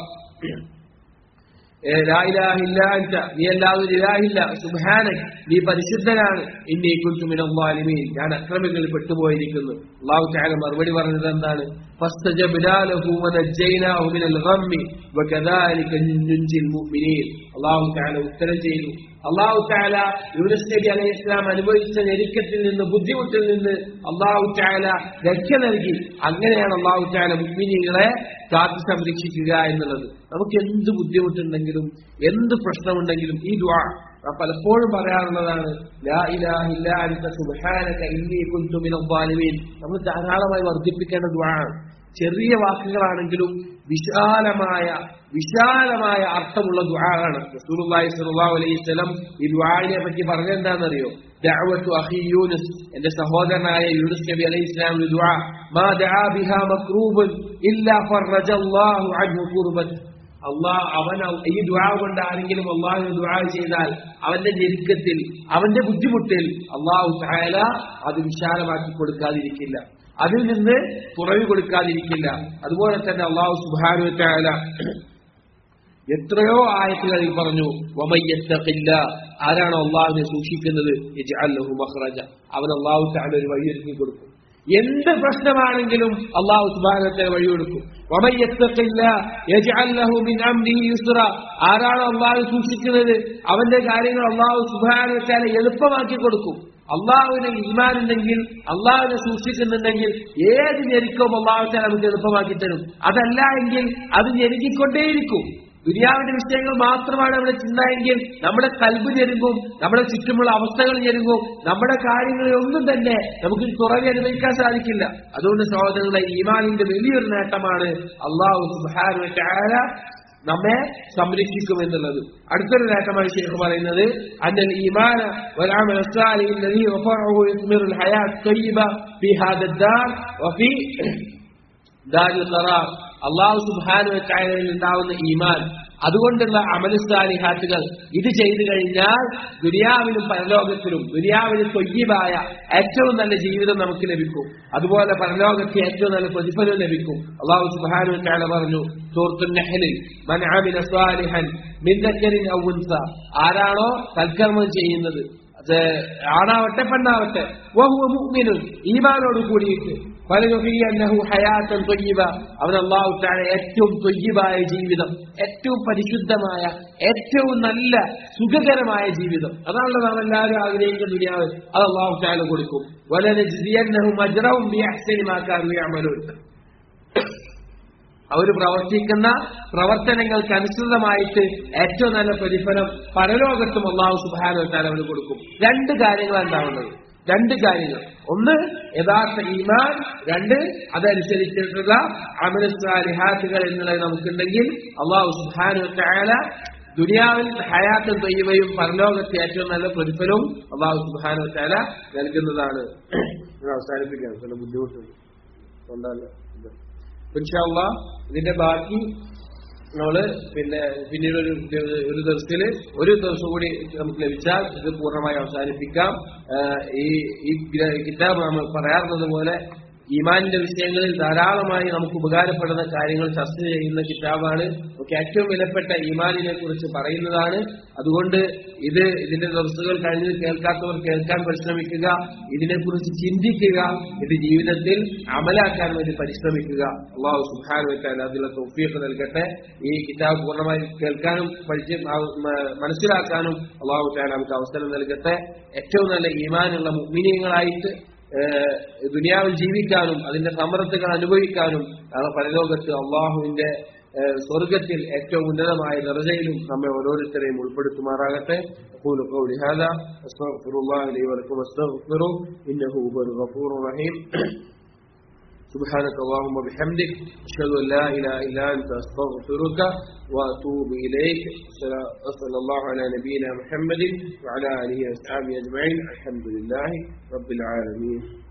ലാ ഇലാഹ ഇല്ലാ അൻത, നീ അല്ലാതെ ഇലാഹില്ല, സുബ്ഹാനക, നീ പരിശുദ്ധനാണ്, ഇന്നി കുൻതു മിനൽ ളാലിമീൻ, ഞാൻ അക്രമികളിൽ പെട്ടുപോയിരിക്കുന്നു. അല്ലാഹു തആല മറുപടി പറഞ്ഞത് എന്താണ്? ഫസ്തജബ്നാ ലഹു വനജ്ജയ്നാഹു മിനൽ ഗമ്മി വകദാലിക നുൻജിൽ മുഅ്മിനീൻ. അല്ലാഹു തആല ഉത്തരം ചെയ്തു. അല്ലാഹു തആല യൂനുസ് നബി അലൈഹി സ്വലാം അനുഭവിച്ച ഞെരുക്കത്തിൽ നിന്ന്, ബുദ്ധിമുട്ടിൽ നിന്ന് അല്ലാഹു തആല രക്ഷ നൽകി. അങ്ങനെയാണ് അല്ലാഹു തആല മുഅ്മിനീങ്ങളെ കാത്തു സംരക്ഷിക്കുക എന്നുള്ളത്. നമുക്ക് എന്ത് ബുദ്ധിമുട്ടുണ്ടെങ്കിലും എന്ത് പ്രശ്നമുണ്ടെങ്കിലും ഈ ദുആ പലപ്പോഴും പറയാറുള്ളതാണ്, ലാ ഇലാഹ ഇല്ലാ അൻത സുബ്ഹാനക ഇന്നി കുൻതു മിനൽ ളാലിമീൻ. നമ്മൾ ധാരാളമായി വർദ്ധിപ്പിക്കേണ്ട ദുആ ആണ്. ചെറിയ വാക്കുകളാണെങ്കിലും വിശാലമായ അർത്ഥമുള്ള ദുആയാണ്. റസൂലുള്ളാഹി സ്വല്ലല്ലാഹു അലൈഹി വസല്ലം ഈ ദുആനെ പറ്റി പറഞ്ഞെന്താണെന്നറിയോ? ദഅവത്തു അഖി യൂനുസ്, എന്റെ സഹോദരനായ യൂനുസ് നബി അലൈഹി സ്വലാമിന്റെ ദുആ, മാ ദഅ ബിഹാ മക്റൂബൻ ഇല്ലാ ഫറജല്ലാഹു അൻഹു കുർബൻ. അവൻ ഈ ദുആ കൊണ്ട് ആരെങ്കിലും അല്ലാഹുവിനെ ദുആ ചെയ്താൽ അവന്റെ ഞെരുക്കത്തിൽ, അവന്റെ ബുദ്ധിമുട്ടിൽ അല്ലാഹു തആല അത് വിശാലമാക്കി കൊടുക്കാതിരിക്കില്ല, അതിൽ നിന്ന് കുറവ് കൊടുക്കാതിരിക്കില്ല. അതുപോലെ തന്നെ അല്ലാഹു സുബ്ഹാനഹു വ തആല എത്രയോ ആയത്തുകളിൽ പറഞ്ഞു, വമയ്യത്തഖില്ലാ, ആരാണോ അല്ലാഹുവിനെ സൂക്ഷിക്കുന്നത്, യജ്അൽ ലഹു മഖ്റജ, അവൻ അല്ലാഹു തആല ഒരു വഴിയൊരുക്കി കൊടുക്കും. എന്ത് പ്രശ്നമാണെങ്കിലും അല്ലാഹു സുബ്ഹാനഹു വ തആല വഴിയൊടുക്കും. വമയ്യത്തഖില്ലാ യജ്അൽ ലഹു മിൻ അംരിഹി യുസ്റ, ആരാണോ അല്ലാഹുവിനെ സൂക്ഷിക്കുന്നത് അവന്റെ കാര്യങ്ങൾ അല്ലാഹു സുബ്ഹാനഹു വ തആല എളുപ്പമാക്കി കൊടുക്കും. അള്ളാഹുവിന് ഈമാൻ ഉണ്ടെങ്കിൽ, അള്ളാഹുവിനെ സൂക്ഷിക്കുന്നുണ്ടെങ്കിൽ ഏത് ഞെരുക്കവും അള്ളാഹു തആല നമുക്ക് എളുപ്പമാക്കി തരും. അതല്ല എങ്കിൽ അത് ഞെരുക്കിക്കൊണ്ടേയിരിക്കും. ദുനിയാവിന്റെ വിഷയങ്ങൾ മാത്രമാണ് നമ്മുടെ ചിന്ത എങ്കിൽ നമ്മുടെ കൽബ് ഞെരുങ്ങും, നമ്മുടെ ചുറ്റുമുള്ള അവസ്ഥകൾ ഞെരുങ്ങും, നമ്മുടെ കാര്യങ്ങളിലൊന്നും തന്നെ നമുക്ക് തുറവി അനുഭവിക്കാൻ സാധിക്കില്ല. അതുകൊണ്ട് സഹോദരങ്ങളെ, ഈമാനിന്റെ വലിയൊരു നേട്ടമാണ് അല്ലാഹു സുബ്ഹാനഹു വ തആല നമ്മെ സംരക്ഷിക്കുമെന്നുള്ളത്. അടുത്തൊരു നേട്ടമായി ശൈഖ് പറയുന്നത്, അന്നൽ ഈമാന വൽ അമൽ സ്വാലിഹ് അല്ലദീ വഫറഹു യുസ്മിറുൽ ഹയാത്ത് തയ്യിബ ഫീ ഹാദാ ദാർ വഫീ ദാരിൽ ഖറാർ. അല്ലാഹു സുബ്ഹാനഹു വ തആലയിൽ ഉണ്ടാവുന്ന ഈമാൻ, അതുകൊണ്ടുള്ള അമലുസ്സാലിഹാത്തുകൾ, ഇത് ചെയ്തു കഴിഞ്ഞാൽ ദുനിയാവിലും പരലോകത്തിലും ദുനിയാവിന് തൊയ്യിബായ ഏറ്റവും നല്ല ജീവിതം നമുക്ക് ലഭിക്കും. അതുപോലെ പരലോകത്ത് ഏറ്റവും നല്ല പ്രതിഫലം ലഭിക്കും. അല്ലാഹു സുബ്ഹാനഹു വ തആല പറഞ്ഞു സൂറത്തുൻ നഹ്ലിൽ, മൻ അമില സ്വാലിഹൻ മിൻ ദക്കരിൻ ഔ ഉൻസ, ആരാണോ സൽക്കർമ്മം ചെയ്യുന്നത്, അത് ആണാവട്ടെ പെണ്ണാവട്ടെ, വഹുവ മുഅ്മിനുൻ, ഈമാനോട് കൂടിയിട്ട്, ഫലനുഹിയന്നഹു ഹയാത്തൻ ത്വയ്യിബ, അവൻ അല്ലാഹു തആല ഏറ്റവും ത്വയ്യിബായ ജീവിതം, ഏറ്റവും പരിശുദ്ധമായ, ഏറ്റവും നല്ല സുഖകരമായ ജീവിതം, അതാണല്ലോ നാം എല്ലാവരും ആഗ്രഹിക്കുന്ന ദുനിയാവ്, അത് അല്ലാഹു തആല കൊടുക്കും. വലനജ്സിയന്നഹും അജ്റഹും ബിഅഹ്സനി മാ കാനൂ യഅമലൂൻ, അവർ പ്രവർത്തിക്കുന്ന പ്രവർത്തനങ്ങൾക്ക് അനുസൃതമായിട്ട് ഏറ്റവും നല്ല പ്രതിഫലം പരലോകത്തും അല്ലാഹു സുബ്ഹാനഹു വ തആല അവന് കൊടുക്കും. രണ്ട് കാര്യങ്ങളാണ് ഉണ്ടാവുന്നത്. രണ്ട് കാര്യങ്ങൾ, ഒന്ന് യഥാർത്ഥ ഈമാൻ, രണ്ട് അതനുസരിച്ചിട്ടുള്ള അമലുസ്സാലിഹാത്തുകൾ എന്നുള്ളത് നമുക്കുണ്ടെങ്കിൽ അല്ലാഹു സുബ്ഹാനഹു വ തആല ദുനിയാവിൽ ഹയാത്തും ത്വയ്യിബയും പരലോകത്തെ ഏറ്റവും നല്ല പ്രതിഫലവും അല്ലാഹു സുബ്ഹാനഹു വ തആല നൽകുന്നതാണ്. അവസാനിപ്പിക്കുകയാണ്, ചില ബുദ്ധിമുട്ടുണ്ട് കൊണ്ടല്ല. ഇൻഷാ അല്ലാഹ് ഇതിന്റെ ബാക്കി നമ്മള് പിന്നീട് ഒരു ദിവസം കൂടി നമുക്ക് ലഭിച്ചാൽ ഇത് പൂർണ്ണമായി അവസാനിപ്പിക്കാം. ഈ കിതാബ് നമ്മൾ പറയാറുള്ളത് പോലെ ഈമാനിന്റെ വിഷയങ്ങളിൽ ധാരാളമായി നമുക്ക് ഉപകാരപ്പെടുന്ന കാര്യങ്ങൾ ചർച്ച ചെയ്യുന്ന കിതാബാണ്. നമുക്ക് ഏറ്റവും വിലപ്പെട്ട ഈമാനിനെ കുറിച്ച് പറയുന്നതാണ്. അതുകൊണ്ട് ഇതിന്റെ ദർസുകൾ കഴിഞ്ഞ് കേൾക്കാത്തവർ കേൾക്കാൻ പരിശ്രമിക്കുക, ഇതിനെക്കുറിച്ച് ചിന്തിക്കുക, ഇത് ജീവിതത്തിൽ അമലാക്കാൻ വേണ്ടി പരിശ്രമിക്കുക. അല്ലാഹു സുബ്ഹാനഹു വ തആല അതിനുള്ള തൗഫീഖ് നൽകട്ടെ. ഈ കിതാബ് പൂർണ്ണമായി കേൾക്കാനും മനസ്സിലാക്കാനും അല്ലാഹു തആല നമുക്ക് അവസരം നൽകട്ടെ. ഏറ്റവും നല്ല ഈമാനുള്ള മുഅ്മിനീങ്ങളായിട്ട് ദുനിയാവിൽ ജീവിക്കാനും അതിന്റെ സമൃദ്ധികൾ അനുഭവിക്കാനും പരലോകത്ത് അള്ളാഹുവിന്റെ സ്വർഗത്തിൽ ഏറ്റവും ഉന്നതമായ ദർജയിലും നമ്മെ ഓരോരുത്തരെയും ഉൾപ്പെടുത്തുമാറാകട്ടെ. أقول قولي هذا أستغفر الله لي ولكم أستغفره إنه هو الغفور الرحيم. سبحانك اللهم وبحمدك أشهد أن لا إله إلا أنت أستغفرك وأتوب إليك. صلى الله على نبينا محمد وعلى آله وصحبه أجمعين. الحمد لله رب العالمين.